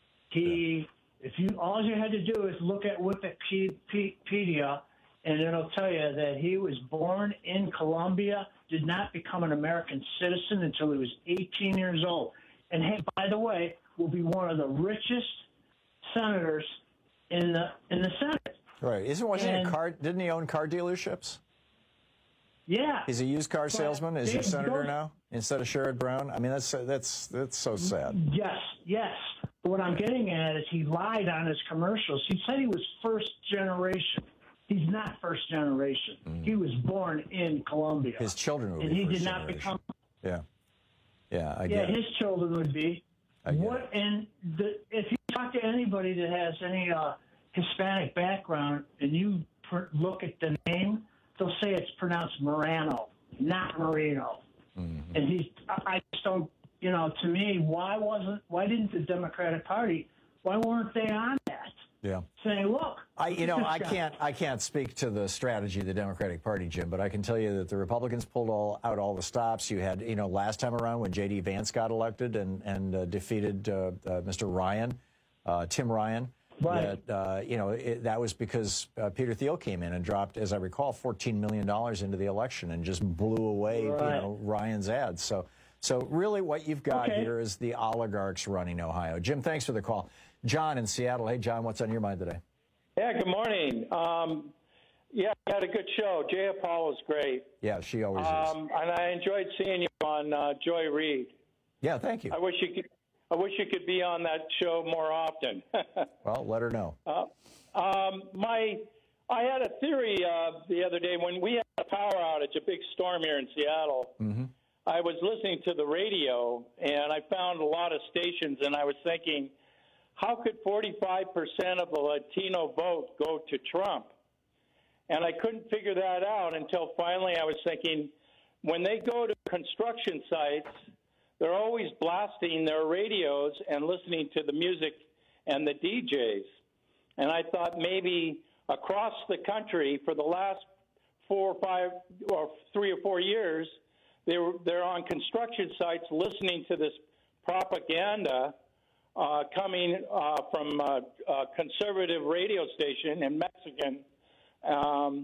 He, if you, all you had to do is look at Wikipedia, and it'll tell you that he was born in Colombia, did not become an American citizen until he was eighteen years old. And hey, by the way, will be one of the richest senators in the in the Senate. Right. Isn't wasn't And- he a car? Didn't he own car dealerships? Yeah. He's a used car salesman. Is your they senator don't- now instead of Sherrod Brown? I mean, that's that's that's so sad. Yes, yes. What I'm getting at is he lied on his commercials. He said he was first generation. He's not first generation. Mm. He was born in Colombia. His children would and be he first did not generation. become. Yeah. Yeah, I yeah, get it. his children would be. I get What and the, if you talk to anybody that has any uh, Hispanic background and you pr- look at the name, they'll say it's pronounced Morano, not Marino. Mm-hmm. And he's, I I just don't, you know, to me, why wasn't, why didn't the Democratic Party, why weren't they on that? Yeah. Saying, look, I, look you at know, this I guy. can't, I can't speak to the strategy of the Democratic Party, Jim, but I can tell you that the Republicans pulled all out all the stops. You had, you know, last time around when J D Vance got elected and and uh, defeated uh, uh, Mister Ryan, uh, Tim Ryan. Right. That uh, you know, it, that was because uh, Peter Thiel came in and dropped, as I recall, fourteen million dollars into the election and just blew away, Right. you know, Ryan's ads. So, so really, what you've got Okay. here is the oligarchs running Ohio. Jim, thanks for the call. John in Seattle. Hey, John, what's on your mind today? Yeah, good morning. Um, yeah, I had a good show. Jaya Paul was great. Yeah, she always is. Um, and I enjoyed seeing you on uh, Joy Reid. Yeah, thank you. I wish you could. I wish you could be on that show more often. Well, let her know. uh, um, my, I had a theory uh, the other day when we had a power outage, a big storm here in Seattle. Mm-hmm. I was listening to the radio and I found a lot of stations, and I was thinking, how could forty-five percent of the Latino vote go to Trump? And I couldn't figure that out until finally I was thinking, when they go to construction sites, they're always blasting their radios and listening to the music and the D Js. And I thought maybe across the country for the last four or five or three or four years, they were, they're on construction sites listening to this propaganda uh, coming uh, from a, a conservative radio station in Mexican, um,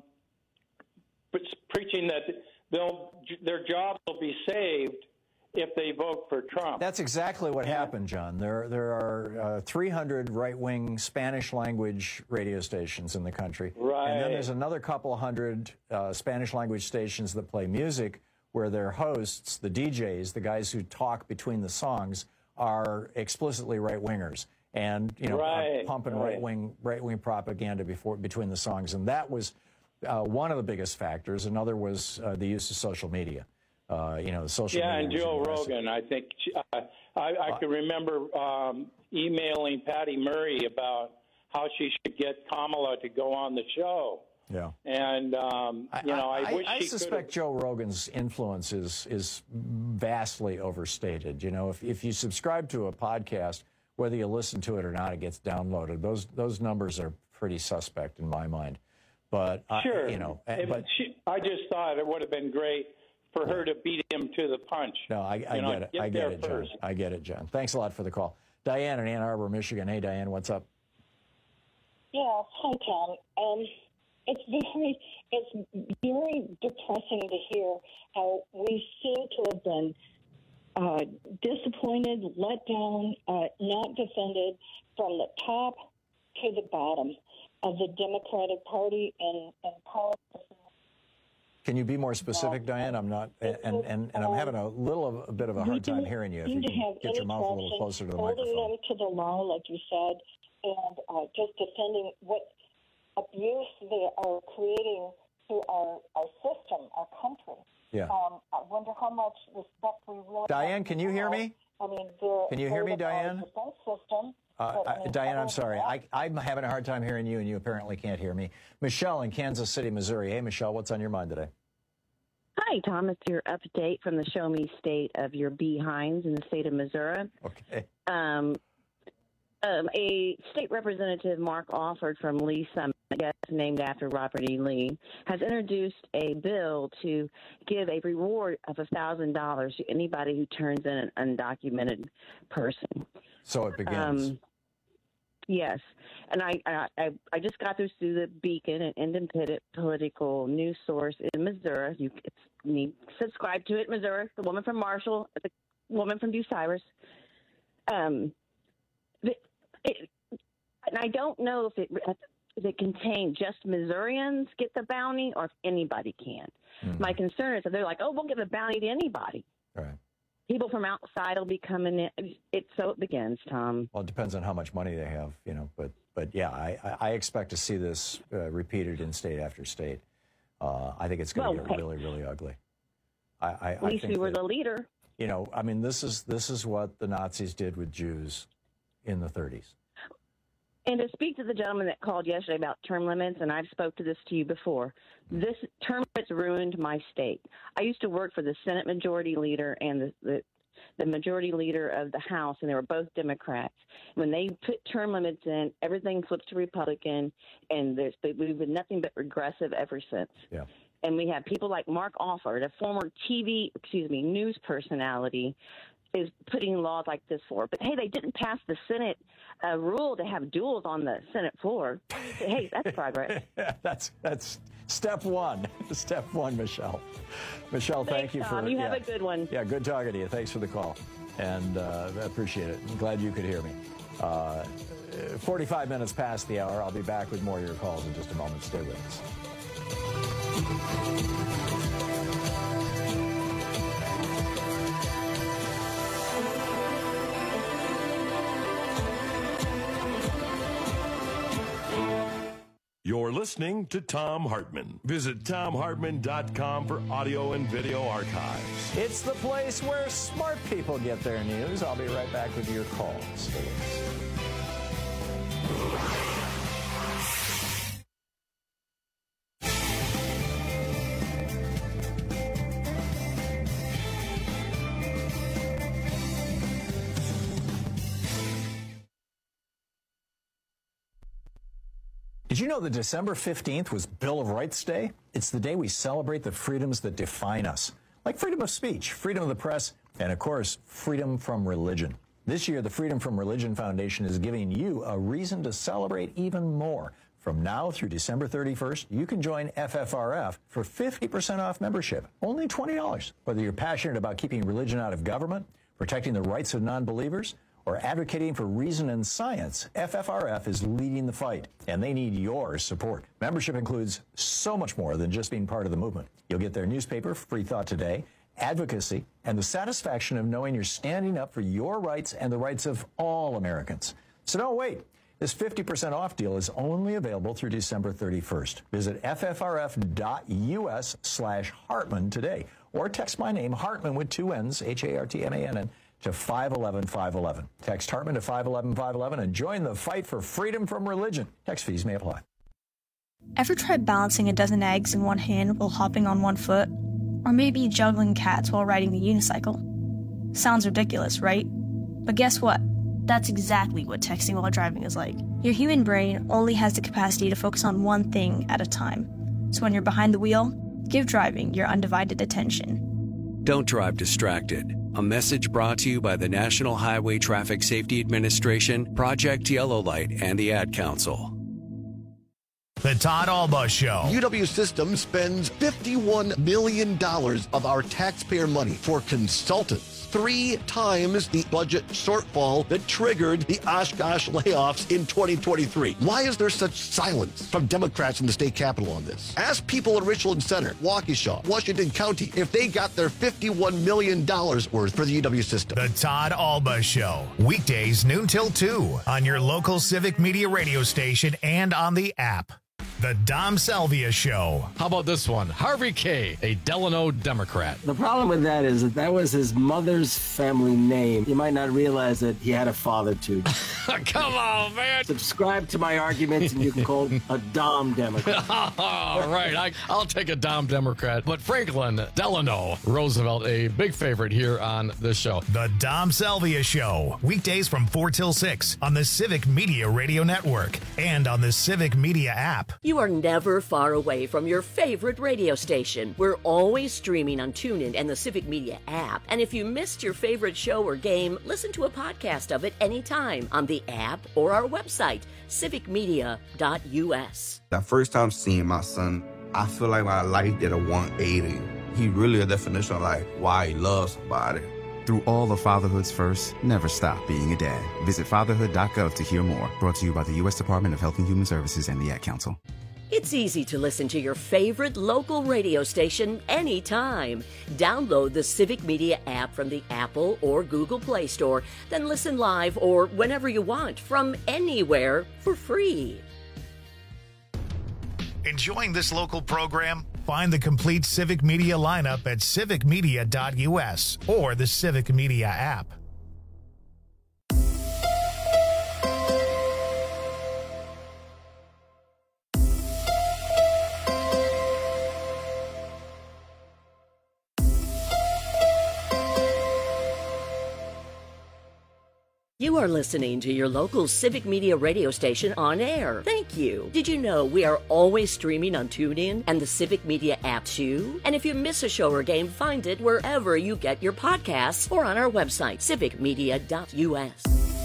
preaching that they'll, their jobs will be saved if they vote for Trump. That's exactly what happened, John. There, there are uh, three hundred right-wing Spanish-language radio stations in the country. Right. And then there's another couple hundred uh, Spanish-language stations that play music where their hosts, the D Js, the guys who talk between the songs, are explicitly right-wingers and, you know, Right. are pumping Right. right-wing right-wing propaganda before between the songs. And that was uh, one of the biggest factors. Another was uh, the use of social media. Uh, you know, social yeah, media. and was Joe aggressive. Rogan. I think uh, I, I can remember um, emailing Patty Murray about how she should get Kamala to go on the show. Yeah. And, um, you know, I, I, wish I she suspect could Joe Rogan's influence is is vastly overstated. You know, if if you subscribe to a podcast, whether you listen to it or not, it gets downloaded. Those those numbers are pretty suspect in my mind. But I- Sure. you know, If but she, I just thought it would have been great for her to beat him to the punch. no, I, I You know, get it. get I get there it, John. first. I get it, John. Thanks a lot for the call, Diane in Ann Arbor, Michigan. Hey, Diane, what's up? Yeah, hi Tom. Um, it's very, it's very depressing to hear how we seem to have been uh, disappointed, let down, uh, not defended from the top to the bottom of the Democratic Party and and politics. Can you be more specific, Diane? I'm not, and and, and I'm having a little of a bit of a hard time hearing you. If you Need to can have get any your mouth a little question, closer to the holding microphone. them to the law, like you said, and uh, just defending what abuse they are creating to our, our system, our country. Yeah. Um, I wonder how much respect we really Diane, have can you hear have. me? I mean, they're Can you hear me, afraid of our Diane? defense system. Uh, but, I I, mean, Diane, I'm other sorry. than I, I'm having a hard time hearing you, and you apparently can't hear me. Michelle in Kansas City, Missouri. Hey, Michelle, what's on your mind today? Hi, Tom. It's your update from the Show Me State of your behinds in the state of Missouri. Okay. Um, um, a state representative, Mark Alford from Lee Summit, I guess named after Robert E. Lee, has introduced a bill to give a reward of one thousand dollars to anybody who turns in an undocumented person. So it begins. Um, Yes, and I, I I just got this through the Beacon, an independent political news source in Missouri. You need subscribe to it, Missouri. The woman from Marshall, the woman from Bucyrus. Um, it, it, and I don't know if it if it contains just Missourians get the bounty or if anybody can. Mm-hmm. My concern is that they're like, oh, we'll give a bounty to anybody. Right. People from outside will be coming in. It so it begins, Tom. Well, it depends on how much money they have, you know. But but yeah, I, I expect to see this uh, repeated in state after state. Uh, I think it's going to well, get hey, really really ugly. I, I, at least I think we were that, the leader. You know, I mean, this is this is what the Nazis did with Jews in the thirties. And to speak to the gentleman that called yesterday about term limits, and I've spoke to this to you before, this term limits ruined my state. I used to work for the Senate Majority Leader and the, the, the Majority Leader of the House, and they were both Democrats. When they put term limits in, everything flips to Republican, and there's, we've been nothing but regressive ever since. Yeah. And we have people like Mark Alford, a former T V, excuse me, news personality, is putting laws like this for. But, hey, they didn't pass the Senate uh, rule to have duels on the Senate floor. Hey, that's progress. that's that's step one. Step one, Michelle. Michelle, Thanks, thank you Tom. for You yeah, have a good one. Yeah, good talking to you. Thanks for the call. And uh, I appreciate it. I'm glad you could hear me. Uh, forty-five minutes past the hour. I'll be back with more of your calls in just a moment. Stay with us. You're listening to Thom Hartmann. Visit Thom Hartmann dot com for audio and video archives. It's the place where smart people get their news. I'll be right back with your calls. Did you know that December fifteenth was Bill of Rights Day? It's the day we celebrate the freedoms that define us, like freedom of speech, freedom of the press, and, of course, freedom from religion. This year, the Freedom from Religion Foundation is giving you a reason to celebrate even more. From now through December thirty-first, you can join F F R F for fifty percent off membership, only twenty dollars. Whether you're passionate about keeping religion out of government, protecting the rights of non-believers, or advocating for reason and science, F F R F is leading the fight, and they need your support. Membership includes so much more than just being part of the movement. You'll get their newspaper, Free Thought Today, advocacy, and the satisfaction of knowing you're standing up for your rights and the rights of all Americans. So don't wait. This fifty percent off deal is only available through December thirty-first. Visit F F R F dot U S slash Hartmann today, or text my name, Hartmann with two N's, H A R T M A N N, to five eleven five eleven. Text Hartmann to five eleven five eleven and join the fight for freedom from religion. Text fees may apply. Ever tried balancing a dozen eggs in one hand while hopping on one foot? Or maybe juggling cats while riding the unicycle? Sounds ridiculous, right? But guess what? That's exactly what texting while driving is like. Your human brain only has the capacity to focus on one thing at a time. So when you're behind the wheel, give driving your undivided attention. Don't drive distracted. A message brought to you by the National Highway Traffic Safety Administration, Project Yellow Light, and the Ad Council. The Todd Alba Show. U W Systems spends fifty-one million dollars of our taxpayer money for consultants. Three times the budget shortfall that triggered the Oshkosh layoffs in twenty twenty-three. Why is there such silence from Democrats in the state capitol on this? Ask people in Richland Center, Waukesha, Washington County if they got their fifty-one million dollars worth for the U W system. The Todd Alba Show. Weekdays noon till two on your local Civic Media radio station and on the app. The Dom Salvia Show. How about this one? Harvey K., a Delano Democrat. The problem with that is that that was his mother's family name. You might not realize that he had a father, too. Come on, man. Subscribe to my arguments, and you can call a Dom Democrat. All right, I, I'll take a Dom Democrat. But Franklin Delano Roosevelt, a big favorite here on this show. The Dom Salvia Show. Weekdays from four till six on the Civic Media Radio Network and on the Civic Media app. You are never far away from your favorite radio station. We're always streaming on TuneIn and the Civic Media app. And if you missed your favorite show or game, listen to a podcast of it anytime on the app or our website, civic media dot u s. The first time seeing my son, I feel like my life did a one eighty. He really a definition of like why he loves somebody. Through all of fatherhood's first, never stop being a dad. Visit fatherhood dot gov to hear more. Brought to you by the U S Department of Health and Human Services and the Ad Council. It's easy to listen to your favorite local radio station anytime. Download the Civic Media app from the Apple or Google Play Store, then listen live or whenever you want from anywhere for free. Enjoying this local program? Find the complete Civic Media lineup at civic media dot u s or the Civic Media app. You are listening to your local Civic Media radio station on air. Thank you. Did you know we are always streaming on TuneIn and the Civic Media app too? And if you miss a show or game, find it wherever you get your podcasts or on our website, civic media dot u s.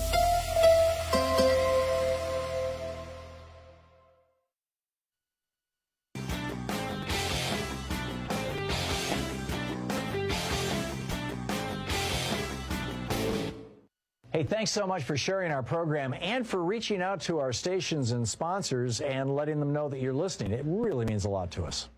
Hey, thanks so much for sharing our program and for reaching out to our stations and sponsors and letting them know that you're listening. It really means a lot to us.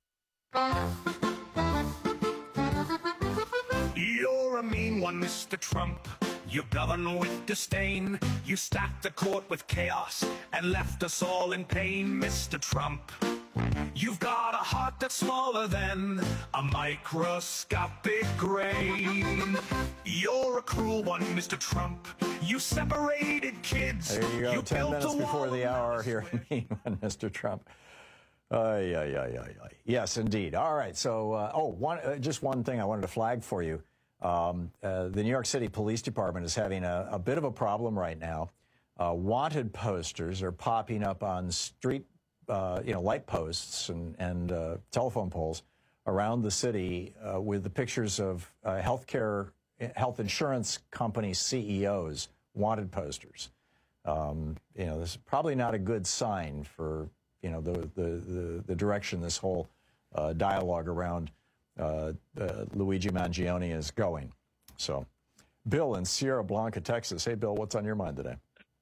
You're a mean one, Mister Trump. You govern with disdain. You stacked the court with chaos and left us all in pain, Mister Trump. You've got a heart that's smaller than a microscopic grain. You're a cruel one, Mister Trump. You separated kids. There you go. You Ten minutes before the hour here, mean one, Mister Trump. Ay, ay, ay, ay, ay. Yes, indeed. All right. So, uh, oh, one, uh, just one thing I wanted to flag for you. Um, uh, the New York City Police Department is having a, a bit of a problem right now. Uh, wanted posters are popping up on street Uh, you know, light posts and, and uh, telephone poles around the city uh, with the pictures of uh, healthcare, health insurance company C E Os, wanted posters. Um, you know, this is probably not a good sign for, you know, the, the, the, the direction this whole uh, dialogue around uh, uh, Luigi Mangione is going. So, Bill in Sierra Blanca, Texas. Hey, Bill, what's on your mind today?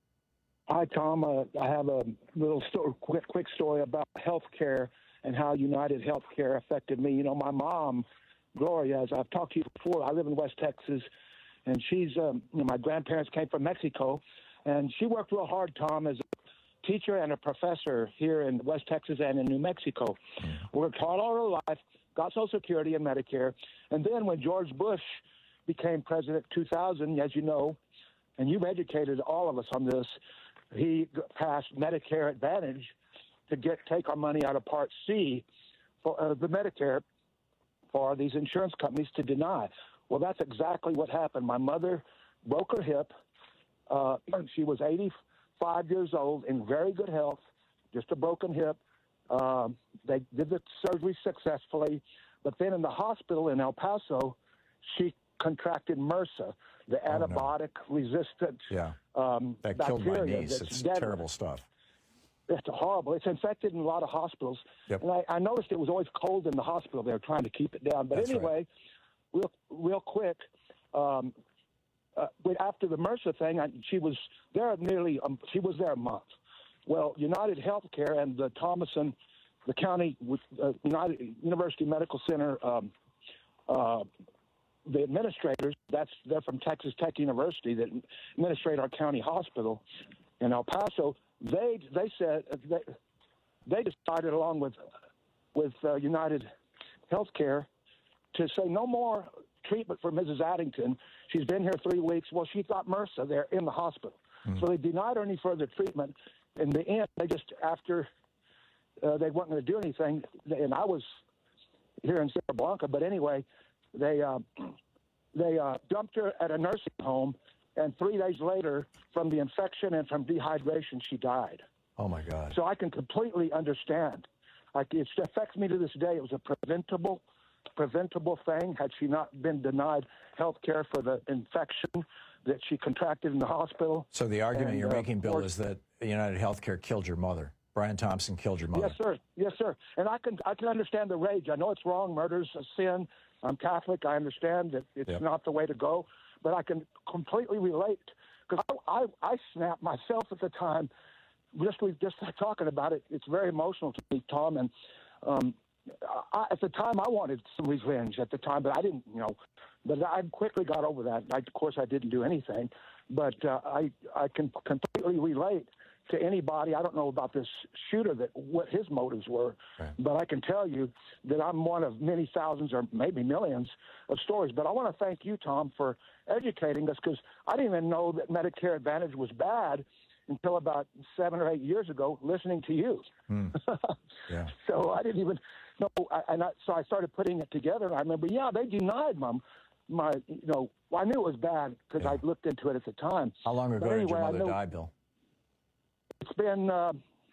Hi, Tom. Uh, I have a little story, quick, quick story about health care and how United Healthcare affected me. You know, my mom, Gloria, as I've talked to you before, I live in West Texas, and she's, um, you know, my grandparents came from Mexico, and she worked real hard, Tom, as a teacher and a professor here in West Texas and in New Mexico. Worked hard all her life, got Social Security and Medicare, and then when George Bush became president in two thousand, as you know, and you've educated all of us on this, he passed Medicare Advantage to get take our money out of Part C for uh, the Medicare for these insurance companies to deny. Well, that's exactly what happened. My mother broke her hip. Uh, she was eighty-five years old in very good health, just a broken hip. Um, they did the surgery successfully, but then in the hospital in El Paso, she contracted MRSA, the oh, antibiotic-resistant yeah. um, that bacteria. killed my niece. That's It's deadly. terrible stuff. It's horrible. It's infected in a lot of hospitals. Yep. And I, I noticed it was always cold in the hospital. They were trying to keep it down. But That's anyway, right. real real quick, um, uh, after the MRSA thing, I, she was there nearly, um, she was there a month. Well, United Healthcare and the Thomason, the county, uh, United University Medical Center, um, uh, the administrators, that's they're from Texas Tech University that administrate our county hospital in El Paso. They they said they, they decided, along with with uh, United Healthcare, to say no more treatment for Missus Addington. She's been here three weeks. Well, she got MRSA there in the hospital. Mm. So they denied her any further treatment. In the end, they just, after uh, they weren't going to do anything, and I was here in Sierra Blanca, but anyway, they, uh, they uh, dumped her at a nursing home, and three days later, from the infection and from dehydration, she died. Oh, my God. So I can completely understand. Like, it affects me to this day. It was a preventable preventable thing had she not been denied health care for the infection that she contracted in the hospital. So the argument and, you're uh, making, Bill, or, is that United Healthcare killed your mother. Brian Thompson killed your mother. Yes, sir. Yes, sir. And I can I can understand the rage. I know it's wrong. Murder's a sin. I'm Catholic. I understand that it's yep. not the way to go. But I can completely relate because I, I, I snapped myself at the time. Just we just talking about it. It's very emotional to me, Tom. And um, I, at the time, I wanted some revenge at the time, but I didn't, you know. But I quickly got over that. I, of course, I didn't do anything. But uh, I I can completely relate to anybody. I don't know about this shooter, that what his motives were, right. But I can tell you that I'm one of many thousands or maybe millions of stories. But I want to thank you, Tom, for educating us, because I didn't even know that Medicare Advantage was bad until about seven or eight years ago, listening to you. Mm. Yeah. So I didn't even know, I, and I, so I started putting it together, and I remember, yeah, they denied my, my you know, well, I knew it was bad because yeah. I looked into it at the time. How long ago anyway, did your mother know, die, Bill? It's been uh,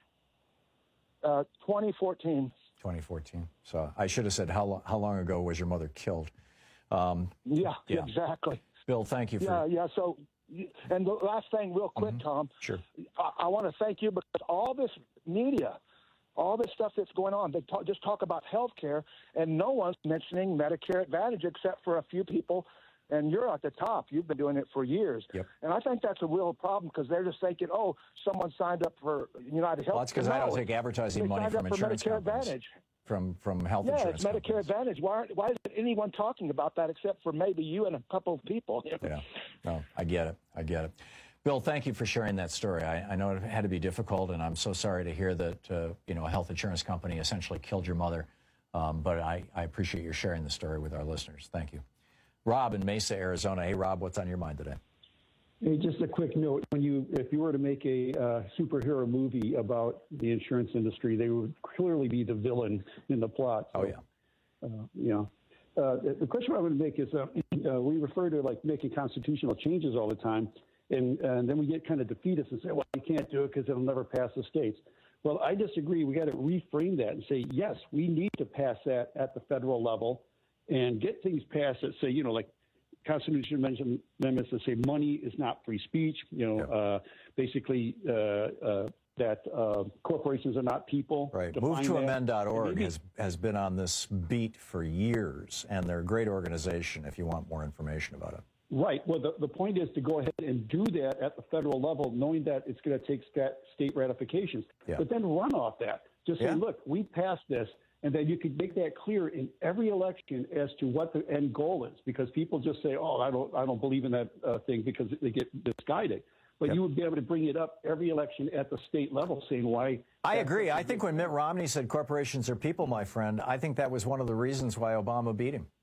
uh, twenty fourteen. twenty fourteen. So I should have said, how, lo- how long ago was your mother killed? Um, yeah, yeah, exactly. Bill, thank you for... Yeah, yeah, so... And the last thing, real quick, mm-hmm. Tom. Sure. I, I want to thank you because all this media, all this stuff that's going on, they talk, just talk about health care, and no one's mentioning Medicare Advantage except for a few people, and you're at the top. You've been doing it for years. Yep. And I think that's a real problem because they're just thinking, oh, someone signed up for United Health. Well, that's because no, I don't take advertising money from insurance Medicare companies. Advantage. From, from health yeah, insurance it's Medicare companies. Advantage. Why, why isn't anyone talking about that except for maybe you and a couple of people? Yeah, no, I get it. I get it. Bill, thank you for sharing that story. I, I know it had to be difficult, and I'm so sorry to hear that, uh, you know, a health insurance company essentially killed your mother. Um, but I, I appreciate you sharing the story with our listeners. Thank you. Rob in Mesa, Arizona. Hey, Rob, what's on your mind today? Hey, just a quick note. When you, if you were to make a uh, superhero movie about the insurance industry, they would clearly be the villain in the plot. So, oh, yeah. Uh, you know, uh, the question I want to make is uh, uh, we refer to like making constitutional changes all the time, and, and then we get kind of defeatist and say, well, you can't do it because it'll never pass the states. Well, I disagree. We got to reframe that and say, yes, we need to pass that at the federal level and get things passed that say, you know, like, Constitution amendments that say money is not free speech, you know, yeah. uh, basically uh, uh, that uh, corporations are not people. Right. Move to amend dot org has, has been on this beat for years, and they're a great organization if you want more information about it. Right. Well, the, the point is to go ahead and do that at the federal level, knowing that it's going to take state ratifications, yeah. but then run off that. Just yeah. say, look, we passed this. And then you could make that clear in every election as to what the end goal is, because people just say, "Oh, I don't, I don't believe in that uh, thing," because they get misguided. But yep. you would be able to bring it up every election at the state level, saying why. I agree. I think when Mitt Romney said corporations are people, my friend, I think that was one of the reasons why Obama beat him.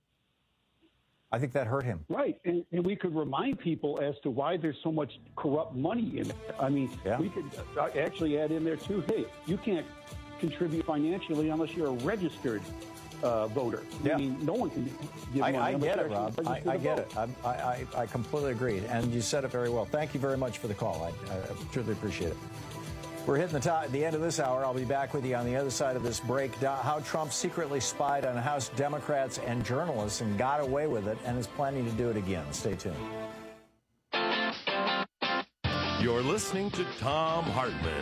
I think that hurt him. Right, and, and we could remind people as to why there's so much corrupt money in it. I mean, yeah. we could actually add in there too. Hey, you can't contribute financially unless you're a registered uh, voter. Yeah. I mean, no one can give I, money. I get it, Rob. I, I get it. I, I, I completely agree. And you said it very well. Thank you very much for the call. I, I truly appreciate it. We're hitting the, top, the end of this hour. I'll be back with you on the other side of this break. How Trump secretly spied on House Democrats and journalists and got away with it and is planning to do it again. Stay tuned. You're listening to Thom Hartmann.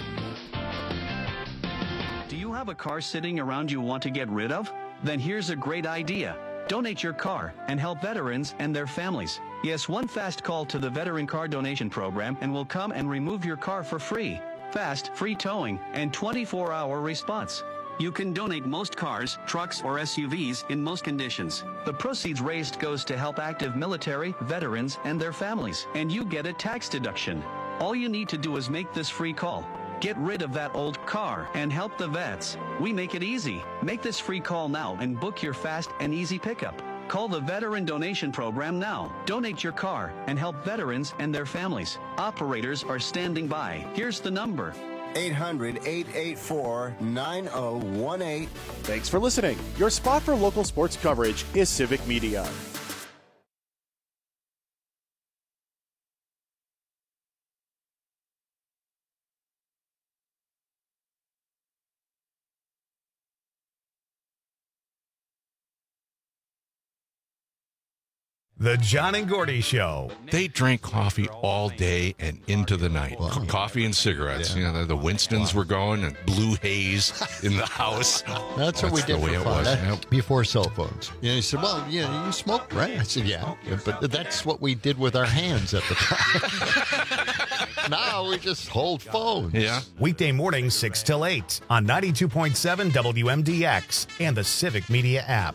Do you have a car sitting around you want to get rid of? Then here's a great idea. Donate your car and help veterans and their families. Yes, one fast call to the Veteran Car Donation Program and we'll come and remove your car for free. Fast, free towing, and twenty-four hour response. You can donate most cars, trucks, or S U Vs in most conditions. The proceeds raised goes to help active military, veterans, and their families, and you get a tax deduction. All you need to do is make this free call. Get rid of that old car and help the vets. We make it easy. Make this free call now and book your fast and easy pickup. Call the Veteran Donation Program now. Donate your car and help veterans and their families. Operators are standing by. Here's the number. eight hundred, eight eight four, nine oh one eight. Thanks for listening. Your spot for local sports coverage is Civic Media. The John and Gordy Show. They drank coffee all day and into the night. Wow. Coffee and cigarettes. Yeah. You know, the Winstons wow. were going and blue haze in the house. That's, That's what we did for fun. That, yep. Before cell phones. You know, he said, well, you know, you smoke, right? I said, yeah. yeah. But that's what we did with our hands at the time. Now we just hold phones. Yeah. Weekday mornings, six till eight on ninety-two point seven W M D X and the Civic Media app.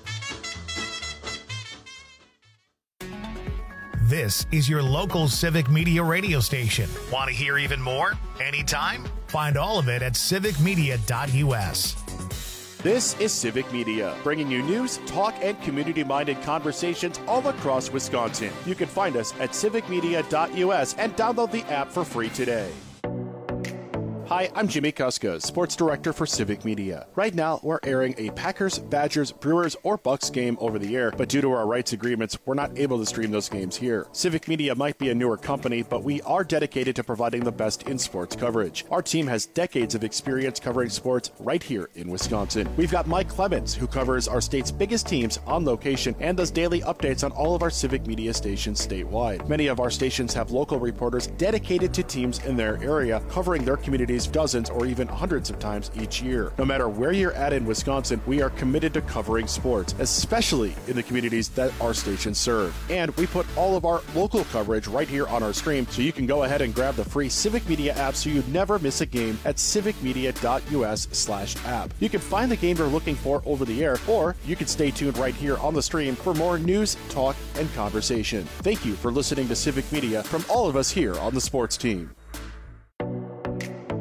This is your local Civic Media radio station. Want to hear even more? Anytime? Find all of it at civic media dot U S. This is Civic Media, bringing you news, talk, and community-minded conversations all across Wisconsin. You can find us at civic media dot U S and download the app for free today. Hi, I'm Jimmy Kuska, Sports Director for Civic Media. Right now, we're airing a Packers, Badgers, Brewers, or Bucks game over the air, but due to our rights agreements, we're not able to stream those games here. Civic Media might be a newer company, but we are dedicated to providing the best in sports coverage. Our team has decades of experience covering sports right here in Wisconsin. We've got Mike Clemens, who covers our state's biggest teams on location and does daily updates on all of our Civic Media stations statewide. Many of our stations have local reporters dedicated to teams in their area, covering their communities dozens or even hundreds of times each year. No matter where you're at in Wisconsin, we are committed to covering sports, especially in the communities that our stations serve. And we put all of our local coverage right here on our stream, so you can go ahead and grab the free Civic Media app so you never miss a game at civic media dot U S slash app. You can find the game you're looking for over the air, or you can stay tuned right here on the stream for more news, talk, and conversation. Thank you for listening to Civic Media from all of us here on the sports team.